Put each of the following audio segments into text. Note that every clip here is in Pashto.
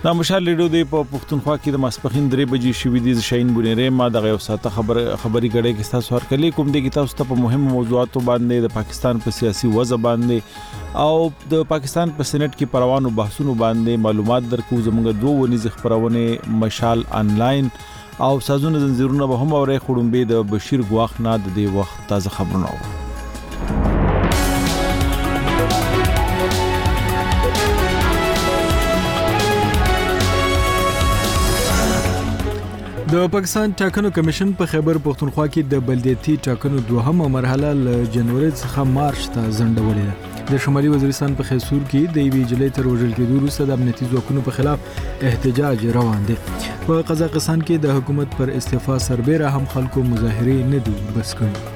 دا مشال لیډو دی په پښتونخوا کې د ماسپخین 3 بجې شوې دي شاهین بونیره ما د یو ساعته خبري غړې کې تاسو ورکړي کوم دی کې تاسو ته په مهم موضوعاتو باندې د پاکستان په سیاسي وضع باندې او د پاکستان په سېنات کې پروانو بحثونو باندې معلومات درکو زموږ دوه ونیز خبرونه مشال انلاین او سازونه زنجیرونه به هم اورې خړومبې د بشیر ګواخ نه د دې وخت تازه خبرونه د پاکستان ټاکنو کمیشن په خیبر پښتونخوا کې د بلدیاتي ټاکنو دوهمه مرحله ل جنوري څخه مارچ ته ځنډولې ده. د شمالي وزیرستان په خیسور کې د یوې جلۍ تر وژل کېدو وروسته د امنیتي ځواکونو په خلاف احتجاج روان دی. په قزاقستان کې د حکومت پر استعفا سربېره هم خلکو مظاهرې نه دي بس کړي.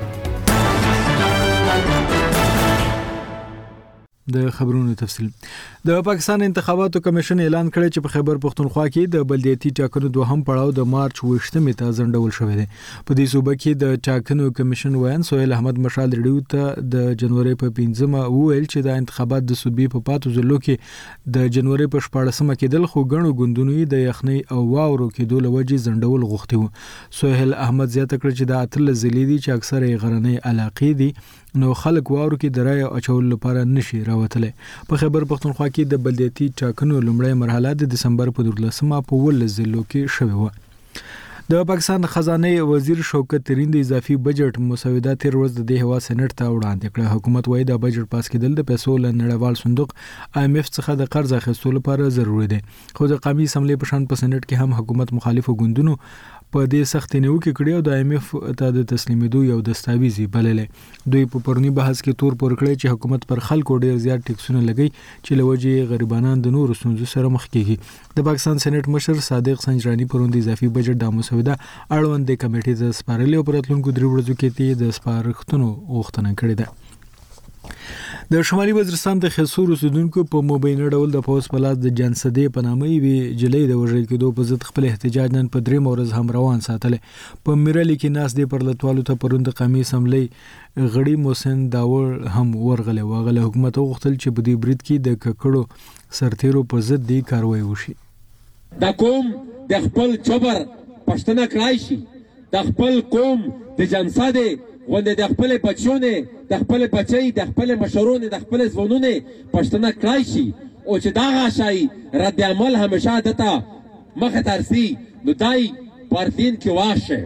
د خبرونو تفصیل د پاکستان انتخاباتو کمیشن اعلان کړی چې په خیبر پښتونخوا کې د بلدیاتي ټاکنو دوهم پړاو د مارچ 28 ته ځنډول شوی دی. په دې صوبه کې د ټاکنو کمیشن وایي سهیل احمد مشال ریډیو ته د جنوري په 15مه ویل چې د انتخابات د صوبې په پاتو ځلو کې د جنوري په 14مه کېدل خو غنو غوندونی د یخنۍ او واورو کېدو لوجې ځنډول غوښتي وو. سهیل احمد زیاته کړ چې د اتل زلې دي چې اکثره غرنۍ علاقې دي نو خلک واورو کې د رای اچول لپاره نشي راوتلی. په خیبر پښتونخوا کې د بلدیاتي ټاکنو لومړی مرحله د دسمبر په 14مه په 12 ضلعو کې شوې وه. د پاکستان خزانه وزیر شوکت ترین د اضافي بجټ مسوده تیر ورځ د هوا سېنات ته وړاندې کړه. حکومت وايي د بجټ پاس کېدل د پیسو له نړیوال صندوق IMF څخه د قرض اخیستلو لپاره ضروري دی. خو د قومي اسمبلی په شان په سېنات کې هم حکومت مخالفو ګوندونو په دې سخت نیوکه کړې او د IMF ته د تسلیمېدو یو دستاویز بللې. دوی په پرونی بحث کې تور پور کړی چې حکومت پر خلکو ډیر زیات ټیکسونه لګي چې لوجې غریبانان د نورو ستونزو سره مخ کیږي. د پاکستان سېنات مشر صادق سنجرانی پرون د اضافي بجټ د مسوده اړوند د کمیټې د سپارلې او پراتلونکو 3 ورځو کې د سپارښتنو غوښتنه کړې ده. د شمالي وزیرستان د خیسور اوسیدونکو په مبینه ډول د پوس په لاس د جنسدې په نامه یوې جلۍ د وژل کېدو په ضد خپل احتجاج نن په 3 ورځ هم روان ساتلی. په میرالي کې ناس د پرلتوالو ته پرون د قومي اسمبلی غړي محسن داور هم ورغلی. واغله حکومت غوښتل چې په دې برید کې د ککړو سرتیرو په ضد د کاروایی وشي. د قوم د خپل جبر پښتنه کړای شي، د خپل قوم د جنسدې ولې د خپل بچونه د خپل بچي د خپل مشرونه د خپل ځوانونه پښتنه کړای شي او چې دا غشای رد عمل همیشه دته مخه ترسي نو دای پارتین کې واشه.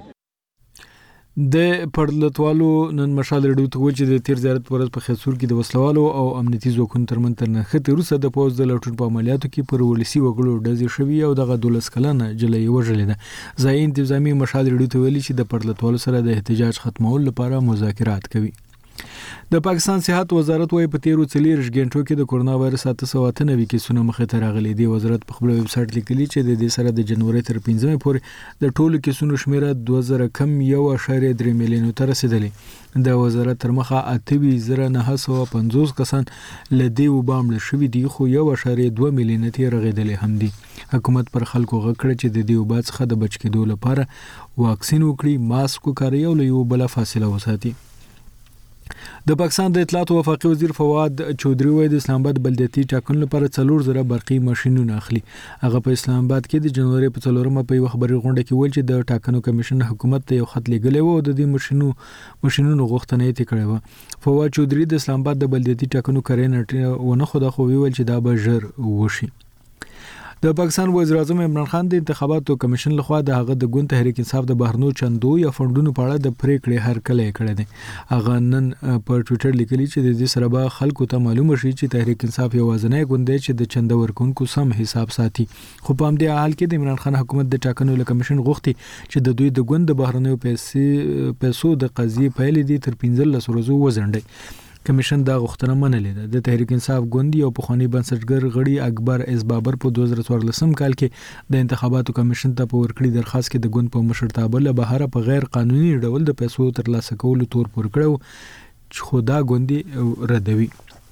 د پرلتوالو نن مشال ریډیو ته وایي چې د تیر زیارت ورځ په خیسور کې د وسلوالو او امنیتي ځواکونو ترمنځ تر نښتې وروسته د پوځ د لوټون په عملیاتو کې پر ولسي وګړو ډزې شوي او دغه 12 کلنه جلۍ وژلې ده. ځایي انتظامي مشال ریډیو ته ویلي چې د پرلتوالو سره د احتجاج ختمولو لپاره مذاکرات کوي. د پاکستان صحت وزارت وايي په تیرو 4 غنټو کې د کورونا وایرس 898 کیسونه مخې ته راغلي دي. وزارت په خپل ویب سټ لیکلي چې د دې سره د جنوري تر 15مې پورې د ټولو کیسونو شمیره 2000 کم 1.3 میلیون ته رسیدلی. د وزارت تر مخه 8,950 کسان له دې وبام له شوي دي خو 1.2 میلیون ته رغیدلې هم دي. حکومت پر خلکو غږ کړ چې د دې وبا څخه د بچ کېدو لپاره واکسین وکړي، ماسک وکاروي او له یو بل فاصله وساتي. د پاکستان د اطلاعات او وفاقي وزیر فواد چودري وايي د اسلام آباد بلدیاتي ټاکنو لپاره 4,000 برقي ماشينونه اخلي. هغه په اسلام آباد کې د جنوري په 4مه په یو خبري غونډه کې ویل چې د ټاکنو کمیشن حکومت ته یو خط لګلی و او د دې ماشينونو غوښتنه یې کړې و. فواد چودري د اسلام آباد د بلدیاتي ټاکنو کړنې ونه خو دا خو ویل چې دا به ژر وشي. د پاکستان وزیر اعظم عمران خان د انتخاباتو کمیشن لخوا د هغه د ګوند تحریک انصاف د بهرنو چندو یا فندونو په اړه د پریکړې هرکلی کړی دی. هغه نن په ټویټر لیکلي چې د دې سره به خلکو ته معلومه شي چې تحریک انصاف یوازینی ګوند دی چې د چنده ورکونکو سم حساب ساتي. خو په همدې حال کې د عمران خان حکومت د ټاکنو له کمیشن غوښتي چې د دوی د ګوند د بهرنیو پیسو د قضیې پیل دي تر 15 ورځو وځنډي. کمیشن دا غوښتنه منلې ده. د تحریک انصاف ګوند او پخوانی بنسټګر غړي اکبر اس بابر په 2014 کال کې د انتخاباتو کمیشن ته په ورکړي درخواست کې د ګوند په مشرتابه له بهر په غیر قانوني ډول د پیسو ترلاسه کولو تور پور کړو خو دا ګوند ردوي.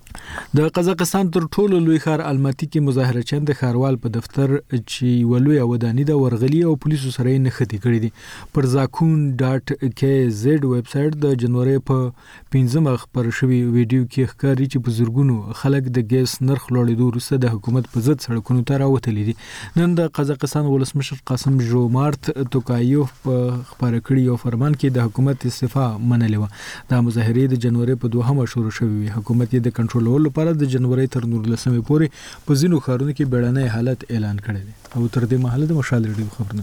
د قزاقستان تر ټولو لوی ښار الماتي کې مظاهره چند ښاروال په دفتر چې ولوي ودانی د ورغلي او پولیسو سره نه خدي کړی دي. پر zakun.kz ویب سټ د جنوري په 15 خبر شوی ویډیو کې ښکاري چې په زورګونو خلک د ګیس نرخ لوړېدو وروسته د حکومت په ضد سړکونو ته راوتلي دي. نن د قزاقستان ولسمشر قاسم جومارت توکایوف په خبره کړی یو فرمان کې د حکومت استعفا منلې و. د مظاهرې د جنوري په 2 شروع شوی. حکومت یې د کنټرول لپاره د جنوري تر 19 پورې په ځینو ښارونو کې بیړنی حالت اعلان کړی دی. او تر دې مهاله د مشال ریډیو خبرونه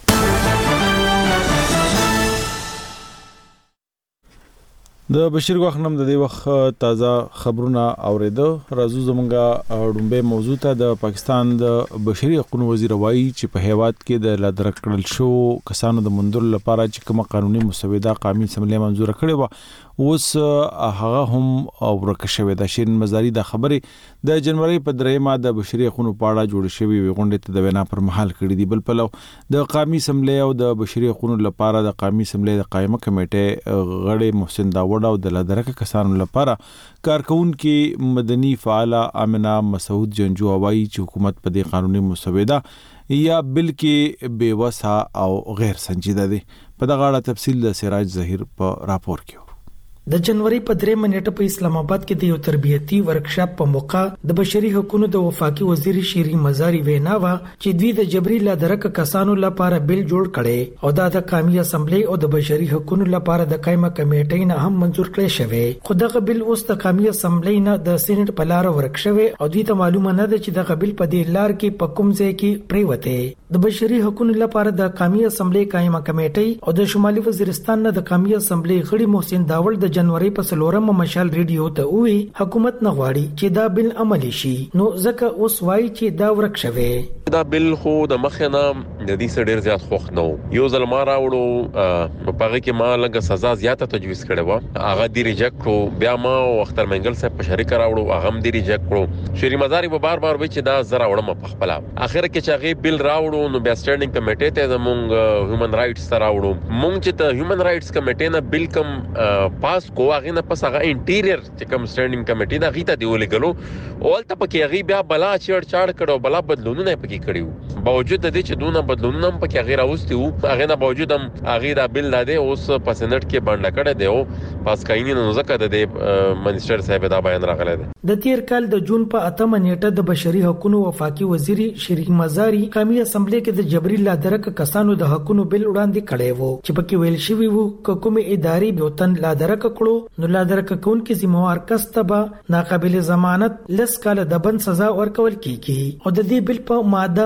د بشیر غوښنم د دې وخت تازه خبرونه اوریدو. راځو زمونږه ډومبه موضوع ته. د پاکستان د بشري حقوقو وزیر وایي چې په هیواد کې د لادرک کړل شو کسانو د مندل لپاره چې کومه قانوني مسوده قانوني سملې منزور کړې و اوس هغه هم ورکه شوې. د شین مزاري د خبرې د جنوري په 3 د بشري حقوقو په اړه جوړ شوی غونډه ته د وینا پر مهال کړې دي. بل پلو د قومي سملې او د بشري حقوقو لپاره د قومي سملې د قائمه کمیټه غړي محسن داوود او د لادرک کسانو لپاره کارکونکو مدني فعال امنه مسعود جنجو وایي چې حکومت په دې قانوني مسوده یا بل کې بېوسه او غیر سنجیده دي. په دغه اړه تفصیل د سراج ظهیر په راپور کې. د جنوري په 3 نیټه په اسلام آباد کې د یو تربیتی ورکشاپ په موقع د بشري حقوقو د وفاقي وزیر شيرين مزاري وینا و چې دوی د جبري لادرک کسانو لپاره بل جوړ کړي او د قومي اسمبلی او د بشري حقوقو لپاره د قائمه کمیټې نه هم منزور کړي شوی. خو دغه بل اوس د قومي اسمبلی نه د سېنات په لار ورکشوي او دوی ته معلومه نه ده چې دغه بل په دې لار کې په کوم ځای کې پریوته. د بشري حقوقو لپاره د قومي اسمبلی قائمه کمیټې او د شمالي وزیرستان نه د قومي اسمبلی غړي محسن داوود د جنوري په 4 مشال ریډیو ته وی حکومت نه غواړي چې دا بل عملی شي. نو ځکه اوس وایي چې دا ورک شوی. دا بل خو د مخنه د دې سره ډیر زیات خوښ نو یو ځل ما راوړو په هغه کې ما لږه سزا زیاته تجویز کړې و هغه دی ریجکټ کړو. بیا ما اختر منګل صاحب په شریک راوړو هغه هم دی ریجکټ کړو. شيرين مزاري به بار وی چې دا زرا وړم په خپل اخر کې چې هغه بل راوړو نو بیا سټینډینګ کمیټې ته زمونږ هیومن رائټس ته راوړو. مونږ چې ته هیومن رائټس کمیټې نه بل کم پاس کو هغه نه پس هغه انټیریئر چې کوم سټینډینګ کمیټې دا غیته دی ولګلو او البته پکې هغه بیا بلا چړ کړو بلا بدلونونه پکې کړیو. باوجود د دې چې دونه بدلونونه هم پکې غیر اوستي وو هغه نه باوجود هم هغه دا بل لاده اوس په سېنات کې باندې کړه دی او پاس کایني نو ځکه د منیسټر صاحب دا بیان راغلی دی. د تیر کال د جون په 8 نیټه د بشري حقوقو وفاقي وزیر شيرين مزاري قومي اسمبلی کې د جبري لادرک کسانو د حقوقو بل وړاندې کړی وو چې پکې ویل شوی وو کومه اداري بوتن لادرک کړو نو لادرک کون کې ذمہوار کس ته ناقابل ضمانت 10 کال د بند سزا ورکول کیږي. او د دې بل په ماده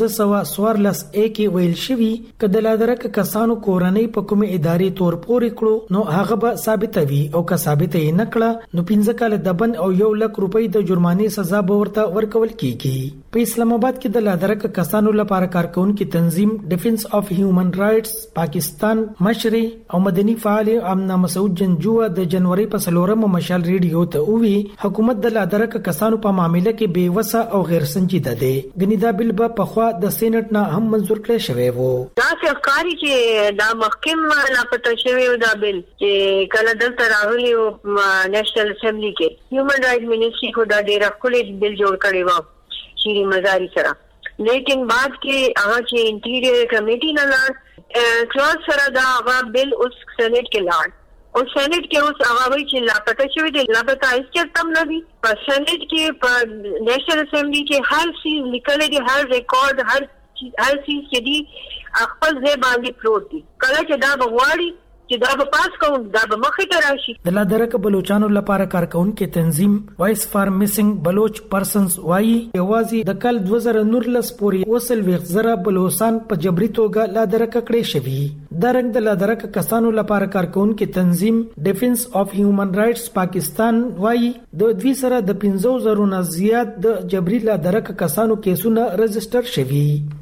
1514 کې ویل شوی کله لادرک کسانو کورنۍ په کومه اداري تور پورې کړو نو هغه به ثابتوي او که ثابت یې نکړه نو 15 کال د بند او 1 لک روپۍ د جرمانې سزا به ورته ورکول کیږي. په اسلام آباد کې د لادرک کسانو لپاره کارکونکو تنظیم ډیفنس اف هیومن رائټس پاکستان مشري او مدني فعال امنا مسعود جنجو د جنوري په 4 مشال ریډیو ته وی حکومت د لادرک کسانو په معاملې کې بېوسه او غیر سنجیده ده. غنی دا بل په خوا د سېنات نه هم منزور کړی شوی وو. دا څرګنداري چې دا محکمه لا پته شوی دا بل چې کله دلته راغلی او نېشنل اسمبلی کې هیومن رائټ منیسټری کو دا ډیر خپل بل جوړ کړی و شيرين مزاري سره. لیکن بعد کې هغه چې انټیریئر کمیټې نه لاړ کلاس سره دا هغه بل اوس سېنات کې لاړ او سېنات کې اوس هغه وی چې لا پته شوی دی لا پته هیڅ تم نه دی. په سېنات کې په نېشنل اسمبلی کې هر څه لیکل دي هر ریکارډ هر څه چې دی خپل ځای باندې پروت دی. کله چې دا بغواړي چې دا به پاس کوم دا به مخې ته راشي. د لادرک بلوچانو لپاره کارکونکو تنظیم وایس فار میسنګ بلوچ پرسنز وایي یوازې د کال 2019 پورې وصل وغزره بلوچستان په جبري توګه لادرک کړي شوی. درنګ د لادرک کسانو لپاره کارکونکو تنظیم ډیفنس اف هیومن رائټس پاکستان وایي د دوی سره د 50,000 نه زیات د جبري لادرک کسانو کیسونه رجسټر شوی.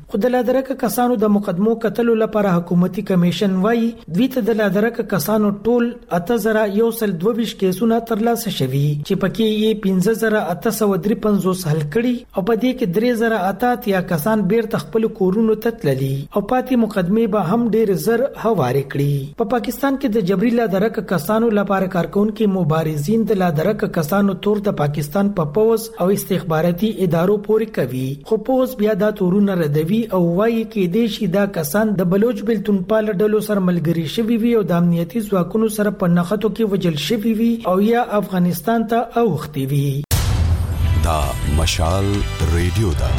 خو د لادرک کسانو د مقدمو قتل لپاره حکومتي کمیشن وایي دوی ته د لادرک کسانو ټول 8122 کیسونه ترلاسه شوي چې پکې یې 15853 حل کړي او په دې کې 3088 کسان بیرته خپل کورونو ته تللي او پاتې مقدمه به هم ډېر زر هواري کړي. په پاکستان کې د جبري لادرک کسانو لپاره کارکونکو مبارزین د لادرک کسانو تور د پاکستان په پوز او استخباراتي ادارو پورې کوي خو پوز بیا دا تورونه ردوي او وایي کې دیشي دا کسان د بلوچ بلتون پال ډلو سره ملګري شوي وي او د امنیتي ځواکونو سره په نښتو کې وجل شوي وي او یا افغانستان ته اوختي وي. دا مشال ریډیو دا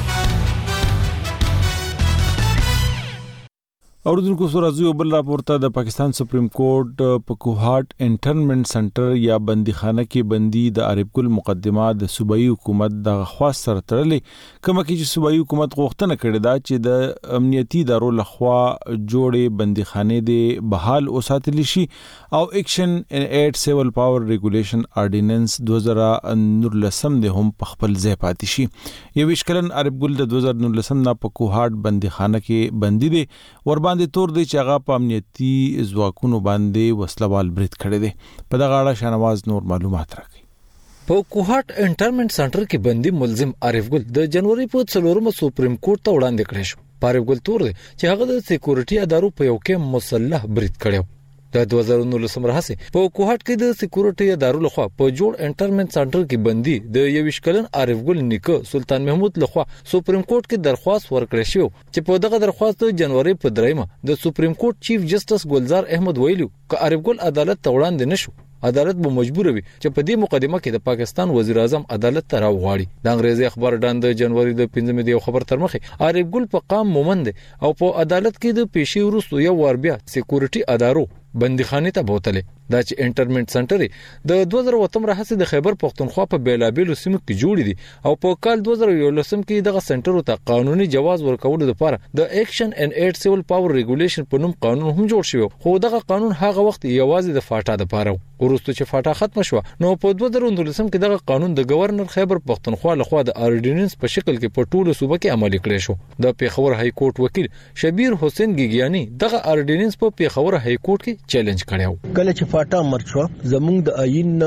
اوردونکو سورازیو بل راپورته د پاکستان سپریم کورټ په کوهاټ انټرنمنټ سنټر یا بندیخانه کې بندي د عارف ګل مقدمه د صوبایي حکومت د خواص سره تړلې کومه کې چې صوبایي حکومت غوښتنه کړې ده چې د امنیتي ادارو لخوا جوړې بندیخانه د بحال اوساتل شي او اکشن ایټ سیول پاور ریګولیشن آرډیننس 2019 د هم په خپل ځای پاتې شي. یو وشکلن عارف ګل د 2019 نه په کوهاټ بندیخانه کې بندي دي ور باندې تور دی چې هغه په امنیتي ځواکونو باندې وسلوال برید کړی دی. په دغه اړه شاهنواز نور معلومات راکړي. په کوهاټ انټرمنټ سنټر کې بندي ملزم عارف ګل د جنوري په 4 سپریم کورټ ته وړاندې کړی شو. عارف ګل تور دی چې هغه د سکیورټي ادارو په یو کې مسلح برید کړی. د 2019 راهسه په کوهاټ کې د سکیورټي ادارو لخوا په جوړ انټرمنټ سنټر کې بندي د 21 کلن عارف ګل نیکه سلطان محمود لخوا سپریم کورټ کې درخواست ورکړی شو چې په دغه درخواست د جنوري په 3 د سپریم کورټ چیف جسټس ګلزار احمد ویلو ک عارف ګل عدالت ته وړاندې نشو. عدالت به مجبور وي چې په دې مقدمه کې د پاکستان وزیر اعظم عدالت ته راوغواړي. د انګریزي اخبار ډان د جنوري د 15 د خبر تر مخه عارف ګل په قام مومند او په عدالت کې د پیشي وروسته یو ور بیا سکیورټي ادارو بندیخانه ته بوتله. دا چې انټرمنټ سنټر د 2018 راهسه د خیبر پختونخوا په بیلابیلو سیمو کې جوړ دي او په کال 2019 کې دغه سنټر ته قانوني جواز ورکول لپاره د اکشن ان ایټ سیول پاور ریګولیشن په نوم قانون هم جوړ شو. خو دغه قانون هغه وخت یوازې د فاټا د پاره ورسته چې فاټا ختم شو نو په 2019 کې دغه قانون د گورنر خیبر پختونخوا لخوا د آرډیننس په شکل کې په ټولو صوبه کې عملي کړی شو. د پیښور های کورټ وکیل شبیر حسین ګیګیانی دغه آرډیننس په پیښور های کورټ کې چیلنج کړو. کله چې فاټا مرچو زمونږ د آئین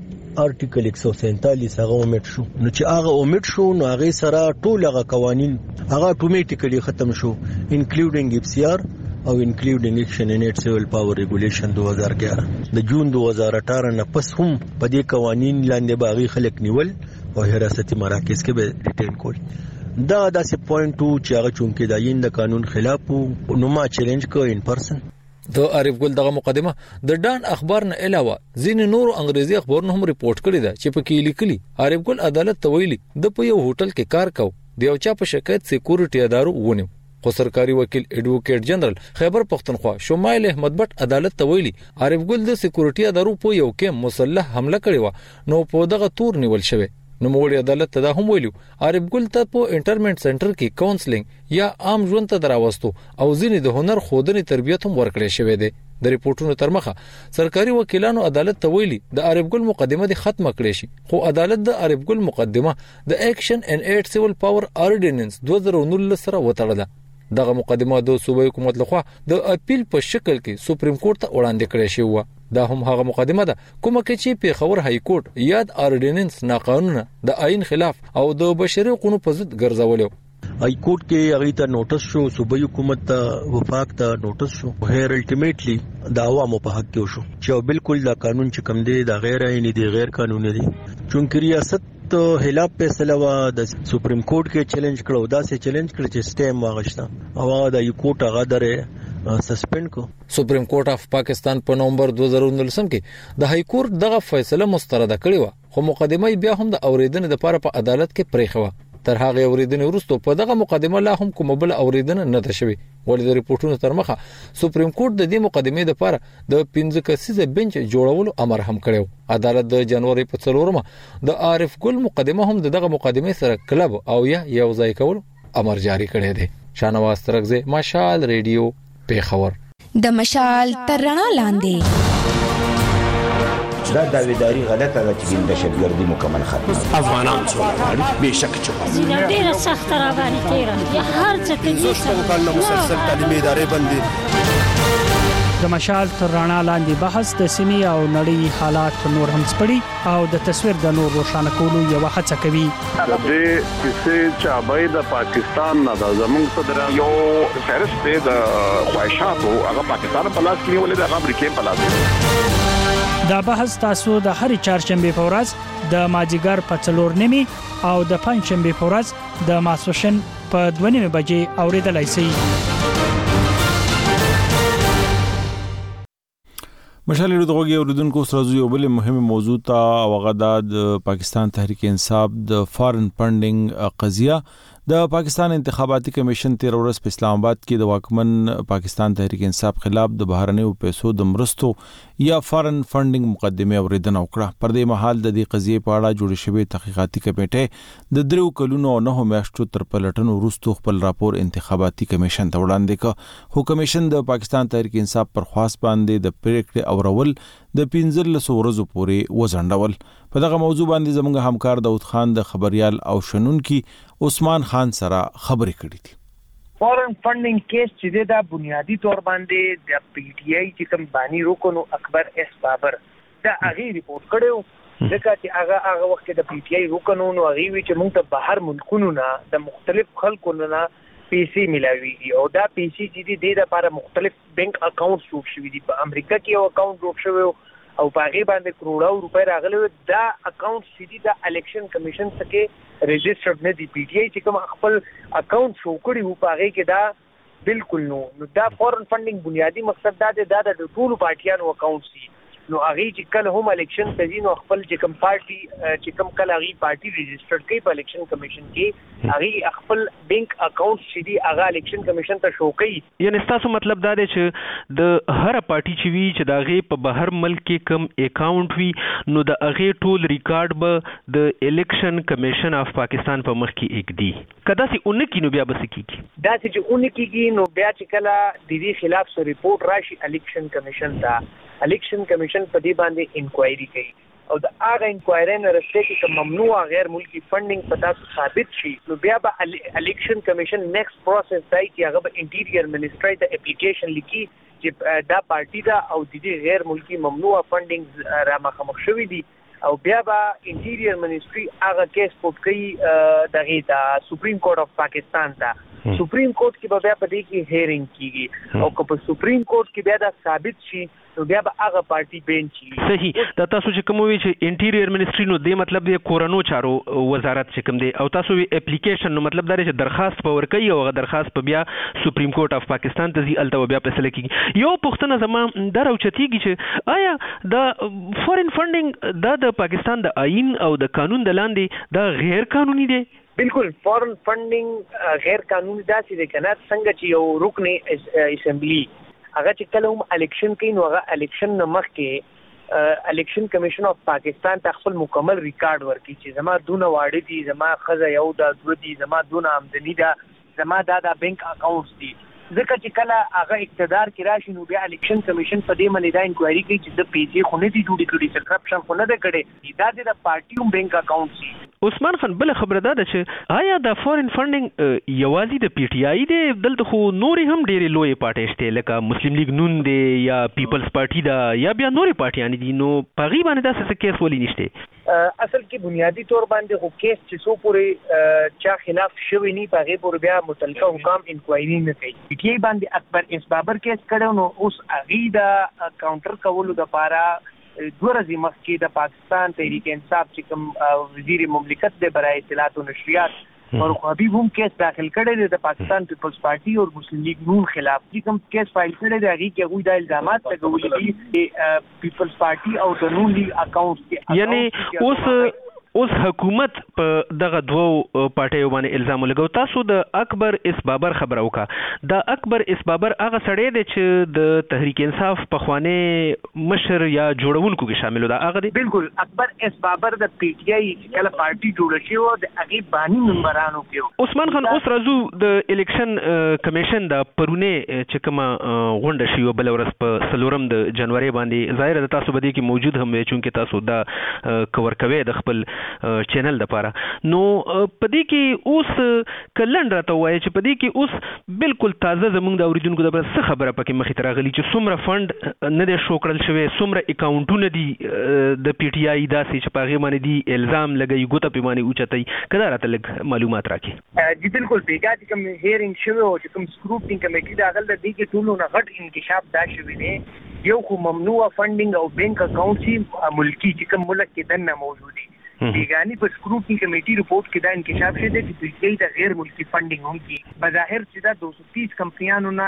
آرټیکل 147 هغه اومټ شو نو چې هغه اومټ شو نو هغه سره ټول هغه قوانين هغه اتوماتیکلی ختم شو انکلودینګ اف سی آر او انکلودینګ اکشن ان ایټ سیول پاور ریګولیشن 2011 د جون 2018 نه پس هم په دې قوانين لاندې باغی خلک نیول او حراستي مراکز کې به ریټین کول. دا داسې پوینټ چې هغه چونکې د آئین د قانون خلاف نو ما چیلنج کو ان پرسن. د عارف ګل دغه مقدمه د ډان اخبار نه علاوه ځین نور انګریزي اخبارونو هم ریپورت کړی دا چې په کې لیکلي عارف ګل عدالت ته ویلي د په یو هوټل کې کار کاو د یو چا په شکایت سکیورټي ادارو ونیو. خو سرکاري وکیل ایڈوکیټ جنرال خیبر پختونخوا شمایل احمد بټ عدالت ته ویلي عارف ګل د سکیورټي ادارو په یو کې مسلح حمله کړې و نو په دغه تور نیول شوی. نو موږ عدالت ته دا هم ویلو عارف ګل ته په انټرمنټ سنټر کې کاونسلینګ یا عام ژوند ته دراوستو او ځینې د هنر خودنې تربیت هم ورکړې شوې ده. د ریپورتونو تر مخه سرکاري وکیلانو عدالت ته ویلي د عارف ګل مقدمه د ختمه کړې شي خو عدالت د عارف ګل مقدمه د اکشن ان ایټ سیول پاور آرډیننس 2019 سره وتړله. دغه مقدمه د صوبایي حکومت لخوا د اپیل په شکل کې سپریم کورټ ته وړاندې کړې شوی و. دا هم هغه مقدمه ده کومه کې چې پیښور های کورټ یاد آرډیننس ناقانونه د آئین خلاف او د بشري حقوقو په ضد ګرځولو. های کورټ کې هغه ته نوټس شو صوبایي حکومت ته وفاق ته نوټس شو هیر الټیمیټلی د عوامو په حق کې شو چې بالکل دا قانون چې کوم دی دا غیر آئینی دی غیر قانوني دی. چونکه ریاست خلاف فیصله وا د سپریم کورټ کې چیلنج کړو دا سه چیلنج کړ چې سټیم واغښتا او دا یو کورټ هغه درې سسپند کو. سپریم کورټ اف پاکستان په نومبر 2019 کې د های کورټ دغه فیصله مسترده کړې و خو مقدمه بیا هم د اوریدنې لپاره په عدالت کې پریښه و. تر هغه اوریدنې وروسته په دغه مقدمه لا هم کومه بل اوریدنه نه ده شوې. ولې د ریپورتونو تر مخه سپریم کورټ د دې مقدمې لپاره د 15 کسیزه بنچ جوړولو امر هم کړو. عدالت د جنوري په 4 د عارف ګل مقدمه هم دغه مقدمې سره کلب او یا یو ځای کول امر جاری کړی دی. شاهنواز ترغزه مشال ریډیو پیښور. د مشال ترڼا لاندې دا داویداری غلطه ده چې دهشتګردي مکمل ختمه افغانان څو غواړي بهشکه چې زینه ډیره سخت را باندې تیره یا هر څه ته دې کله مسلسل تعلیمي ادارې باندې د مشال تر رڼا لاندې بحث د سیمې او نړۍ حالات نور هم سپړي او د تصویر د نور روښانه کولو یو هڅه کوي. د دې کیسې چابای د پاکستان نه د زمونږ صدر یو فهرست دی د خواهشاتو هغه پاکستان په لاس کې نیولې د امریکا په لاس. دا بحث تاسو د هرې چهارشنبه په ورځ د مازیګر په 4:30 او د پنځشنبه په ورځ د ماسپښین په 2:30 بجې اوریدلای شئ. مشال ریډیو اوریدونکو سره یو بل مهمه موضوع ته وغدا د پاکستان تحریک انصاف د فارن فندینګ قضیه. د پاکستان انتخاباتي کمیشن 13 ورځ په اسلام آباد کې د واکمن پاکستان تحریک انصاف خلاف د بهرنیو پیسو د مرستو یا فارن فندینګ مقدمه اوریدنه وکړه. پر دې مهال د دې قضیې په اړه جوړ شوی تحقیقاتي کمیټه د 3 کلونو او 9 میاشتو تر پلټنو وروسته خپل راپور انتخاباتي کمیشن ته وړاندې کړ. خو کمیشن د پاکستان تحریک انصاف پر خواست باندې د پریکړې اورول د 15 ورځو پورې وځنډول. په دغه موضوع باندې زموږ همکار داود خان د خبريال او شنونکي عثمان خان سره خبرې کړې دي. فارن فندینګ کیس چې دا بنیادی تور باندې د پی ټی آی چې کوم بانی روکونو اکبر اس بابر دا هغه ریپورت کړو ځکه چې هغه وخت د پی ټی آی روکونو نو هغه وی چې موږ ته بهر ملکونو نه د مختلف خلکو نه پیسې ملاويږي او دا پیسې چې د لپاره مختلف بانک اکاونټ جوړ شوي دي. په امریکا کې یو اکاونټ جوړ شوی او پاغي باندې کروڑو روپے راغلي. دا اکاونټ سیدی د الیکشن کمیشن څخه رجسټرډ نه دی. پی ټی آی چې کوم خپل اکاونټ شو کړی وو پاغي کې دا بالکل نو دا فورن فندینګ بنیادی مقصد دا د ټولو پارټیانو اکاونټ سي نو هغه چې کله هم الیکشن تزین او خپل چې کوم پارټي چې کوم کله هغه پارټي رجسټرډ کوي په الیکشن کمیشن کې هغه خپل بانک اکاونټ سیدی هغه الیکشن کمیشن ته شو کوي. یعنی تاسو مطلب دا دی چې د هر پارټي چې وی چې دا غي په بهر ملک کې کوم اکاونټ وی نو د هغه ټول ریکارډ به د الیکشن کمیشن اف پاکستان په مخ کې یک دی. کدا سي اونکی نو بیا بس کیږي دا چې اونکی کی نو بیا چې کله د دې خلاف سره ریپورت راشي الیکشن کمیشن ته الیکشن کمیشن په دې باندې انکوایري کوي او د هغه انکوایري نه رسته چې ممنوع غیر ملکی فندینګ پتا ثابت شي نو بیا به الیکشن کمیشن نیکسٹ پروسس دی چې هغه به انټیریئر منسټری ته اپلیکیشن لیکي چې دا پارټي دا او د غیر ملکی ممنوع فندینګ را مخامخ شوی دي او بیا به انټیریئر منسټری هغه کیس پورت کوي د سپریم کورټ اف پاکستان ته. سپریم کورټ کې به بیا په دې کې هیرینګ کیږي او که په سپریم کورټ کې بیا دا ثابت شي نو بیا به هغه پارټي بین شي. صحیح. دا تاسو چې کوم وی چې انټیریئر منسټری نو دې مطلب دی کورونو چارو وزارت چې کوم دی او تاسو وی اپلیکیشن نو مطلب دا چې درخواست پور کوي او درخواست په بیا سپریم کورټ اف پاکستان ته ځي الته بیا فیصله کوي. یو پښتنه زما دراوچتيږي چې آیا دا فورن فندینګ د پاکستان د آئین او د قانون د لاندې دا غیر قانوني دی؟ بالکل فورن فندینګ غیر قانوني داسې دی کنه څنګه چې یو رکن اسمبلی هغه چې کله هم الیکشن کوي نو هغه الیکشن نه مخکې الیکشن کمیشن اف پاکستان ته خپل مکمل ریکارډ ورکړي چې زما دونه واړه دي زما خزه یو د دوه دي زما دونه آمدنی ده زما دا بانک اکاونټس دي. ځکه چې کله هغه اقتدار کې راشي نو بیا الیکشن کمیشن په دې باندې دا انکوایري کوي چې د پیسې خو نه دي جوړې کړې کرپشن خو نه ده کړې دا د پارټي هم بانک اکاونټ سي. عثمان خان بل خبره ده چې آیا د فورن فندینګ یوازې د پی ټی آی دی دلته خو نورې هم ډېرې لوی پارټي شته لکه مسلم لیگ نون دی یا پیپلز پارټي دا یا بیا نورې پارټیان دي نو پغی باندې دا څه کیس ولې نشته؟ اصل کې بنیادی طور باندې خو کیس چې سو پورې چا خلاف شوی نه پغی پورې بیا متعلقه حکام انکوایري نه کوي. پی ټی آی باندې اکبر اس بابر کیس کړو نو اوس هغه دا کاونټر کولو د لپاره دورځي مخکې د پاکستان تحریک انصاف چې کوم وزیر مملکت د برای اطلاعات او نشریات فاروق حبیب هم کیس داخل کړی دی د پاکستان پیپلز پارټي او مسلم لیگ نون خلاف چې کوم کیس فایل کړی دی هغه کې هغه د الزامات لګولي دي پیپلز پارټي او د نون لیگ اکاونټ کې. یعنی اوس اوس حکومت په دغه دوو پارټیو باندې الزام لګاو. تاسو د اکبر اس بابر خبره وکړه. د اکبر اس بابر هغه سړی دی چې د تحریک انصاف په خوانې مشر یا جوړونکو کې شامل دی. هغه دی بالکل اکبر اس بابر د پی ټی آی کله پارټي جوړ شي او د هغه بانی ممبرانو کې عثمان خان اوس راځو د الیکشن کمیشن د پرونه چې کومه غونډه شي او بل ورځ په 4 د جنوري باندې ظاهر ده تاسو بده کې موجود هم چونکه تاسو دا کور کوي د خپل چینل لپاره. نو پدې کې اوس کلن راته وایي چې پدې کې اوس بالکل تازه زمونږ د اوریدونکو د څه خبره پکې مخې ته راغلي چې څومره فند نه دی شو کړل شوی، څومره اکاونټونه دي د پی ټی آی داسې چې په هغې باندې دي الزام لګوي ګوته پې باندې اوچتوي. که دا راته لږ معلومات راکړي. جی بالکل بیګا چې کوم هیرینګ شوی او چې کوم سکروټینګ کمیټې د هغه د دې کې ټولو نه غټ انکشاف دا شوی دی. یو خو ممنوع فندینګ او بینک اکاؤنٹ چې ملکی چې کوم ملک کې دنه موجود دي. بیگانی په سکروټینګ کمیټې رپورټ کې دا انکشاف شوی دی چې پی ټی آی د غیر ملکی فندینګ هم کی بظاهر چې دا 230 کمپنیانو نه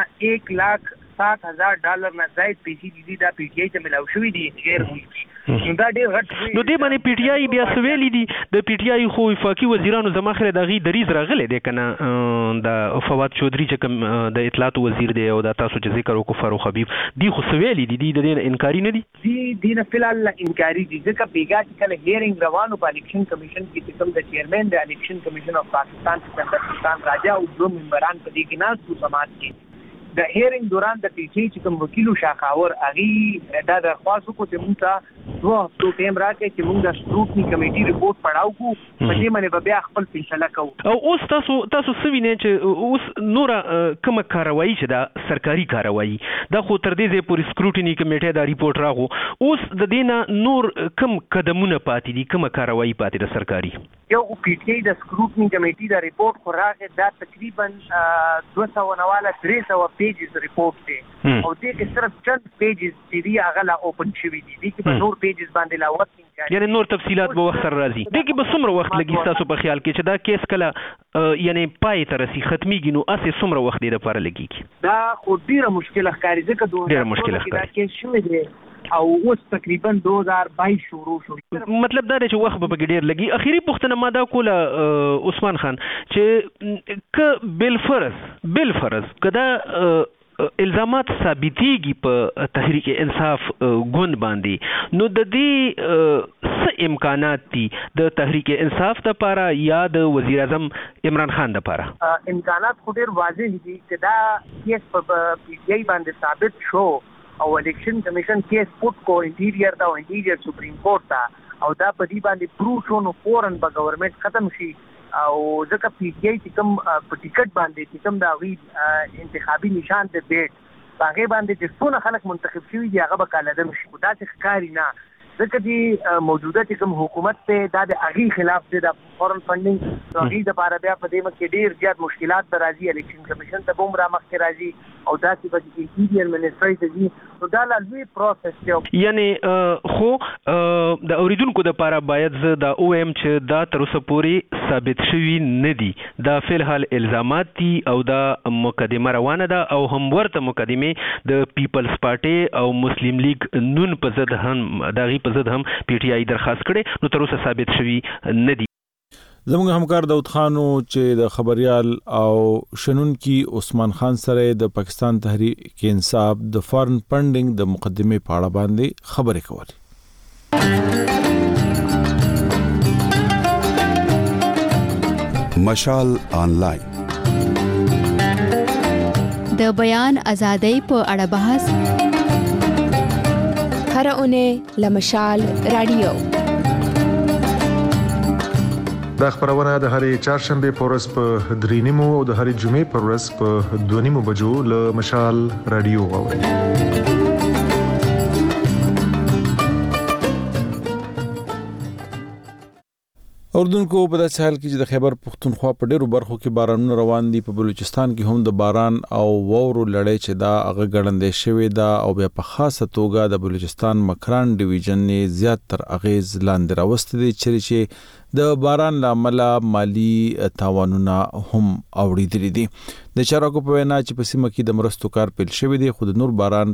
$1,60,000 نه زائد پیسې دي دا پی ټی آی ته ملاو شوی دي غیر ملکی. نو دا ډېر غټ نو دې باندې پی ټی آی بیا سویلی دي. د پی ټی آی خو وفاقي وزیرانو زماخره دغه دریز راغله دي کنه د فواد چودري چې کوم د اطلاعات وزیر دی او دا تاسو چې ذکر وکړو فاروق حبیب دی خو سویلی دي د دې انکاری نه دي دي نه فلال انکاری دي ځکه بیګا چې کله هیرینګ روانو په الیکشن کمیشن کې کوم د چیرمن د الیکشن کمیشن اف پاکستان چې پاکستان راجا او دوه ممبران په دې کې ناس سماج کې د هیرینګ دوران د پی ټی آی چې کوم وکیل شاخاور اغي دا درخواست کو چې موږ دوه هفتو ټیم راکې چې موږ د سکروټنی کمیټې رپورټ پڑھاو کو په دې باندې بیا خپل فیصله کوو. او اوس تاسو سوینه چې اوس نور کومه کاروایی چې دا سرکاري کاروایی دا خو تر دې ځې پورې سکروټنی کمیټې دا ریپورت راغو. اوس د دینه نور کوم قدمونه پاتې دي کومه کاروایی پاتې د سرکاري؟ یو پی ټی آی د سکروټنی کمیټې دا ریپورت خو راغی دا تقریبا 200 پیجز ریپورت دی او دې کې صرف چند پیجز چې دی هغه لا اوپن شوی دي دي کې په نور پیجز باندې لا وخت یعنی نور تفصيلات به وخت سره راځي. دې کې به څومره وخت لګي تاسو په خیال کې چې دا کیس کله یعنی پای ته رسي ختميږي نو اسې څومره وخت دی لپاره لګي؟ دا خو ډیره مشکله ښکاري ځکه ډیره مشکله ښکاري دا کیس شوی دی او اوس تقریبا 2022 شروع شو. مطلب دا دی چې وخت به ډیر لګي. اخیری پوښتنه ما دا کوله عثمان خان چې ک بالفرض کدا الزامات ثابتيږي په تحریک انصاف ګوند باندې نو د دې څه امکانات دي د تحریک انصاف لپاره یا د وزیر اعظم عمران خان لپاره؟ امکانات خو ډیر واضح دي چې دا کیس په پی ټی آی باندې ثابت شو او الیکشن کمیشن کیس پټ کو انټیریئر دا او انټیریئر سپریم کورټ ته او دا په دې باندې پروف شو نو فورن به گورنمنت ختم شي او ځکه پی ټی آی چې کوم په ټیکټ باندې چې کوم دا غي انتخابي نشان ته بیٹ هغه باندې چې څونه خلک منتخب شوي دي هغه به کالدم شي. دا چې ښکاري نه ځکه چې موجوده چې کوم حکومت ته دا د هغې خلاف دی د فورن فنډینګ نو هغې دپاره بیا په دې کې ډېر زیات مشکلات به راځي. الیکشن کمیشن ته به هم را مخکې راځي او داسې به انټیریئر منسټرۍ ته ځي نو دا لا لوی پروسس دی. یعنې خو د اوریدونکو دپاره باید زه دا ووایم چې دا تر اوسه پورې ثابت شوي نه دي. دا فلحال الزامات دي او دا مقدمه روانه ده او هم ورته مقدمې د پیپلز پارټي او مسلم لیگ نون په ضد هم د هغې په ضد هم پی ټی آی درخواست کړی نو تر اوسه ثابت شوي نه دي. زموږ همکار داود خانو چې د خبريال او شنونکي عثمان خان سره د پاکستان تحریک انصاف د فارن فنډینګ د مقدمه په اړه باندې خبرې کولې. مشال آنلاین د بیان ازادۍ په اړه بحث هر اونۍ لمشال رادیو. دا خبرونه د هرې چهارشنبه په ورځ په 3:30 او د هرې جمعې په ورځ په 2:30 بجو له مشال رادیو واورئ. اردوونکو په داسې حال کې چې د خیبر پښتونخوا په ډیرو برخو کې بارانونه روان دي، په بلوچستان کې هم د باران او وورو لړۍ چې دا هغه ګړندې شوې ده او بیا په خاصه توګه د بلوچستان مکران ډیویژن نه زیات تر اغیز لاندې راوستي دي چې د باران لامل مالی تاوانونه هم اوریدلي دي. د چارواکو په وینا چې په سیمه کې د مرستو کار پیل شوی دی، خو د نور باران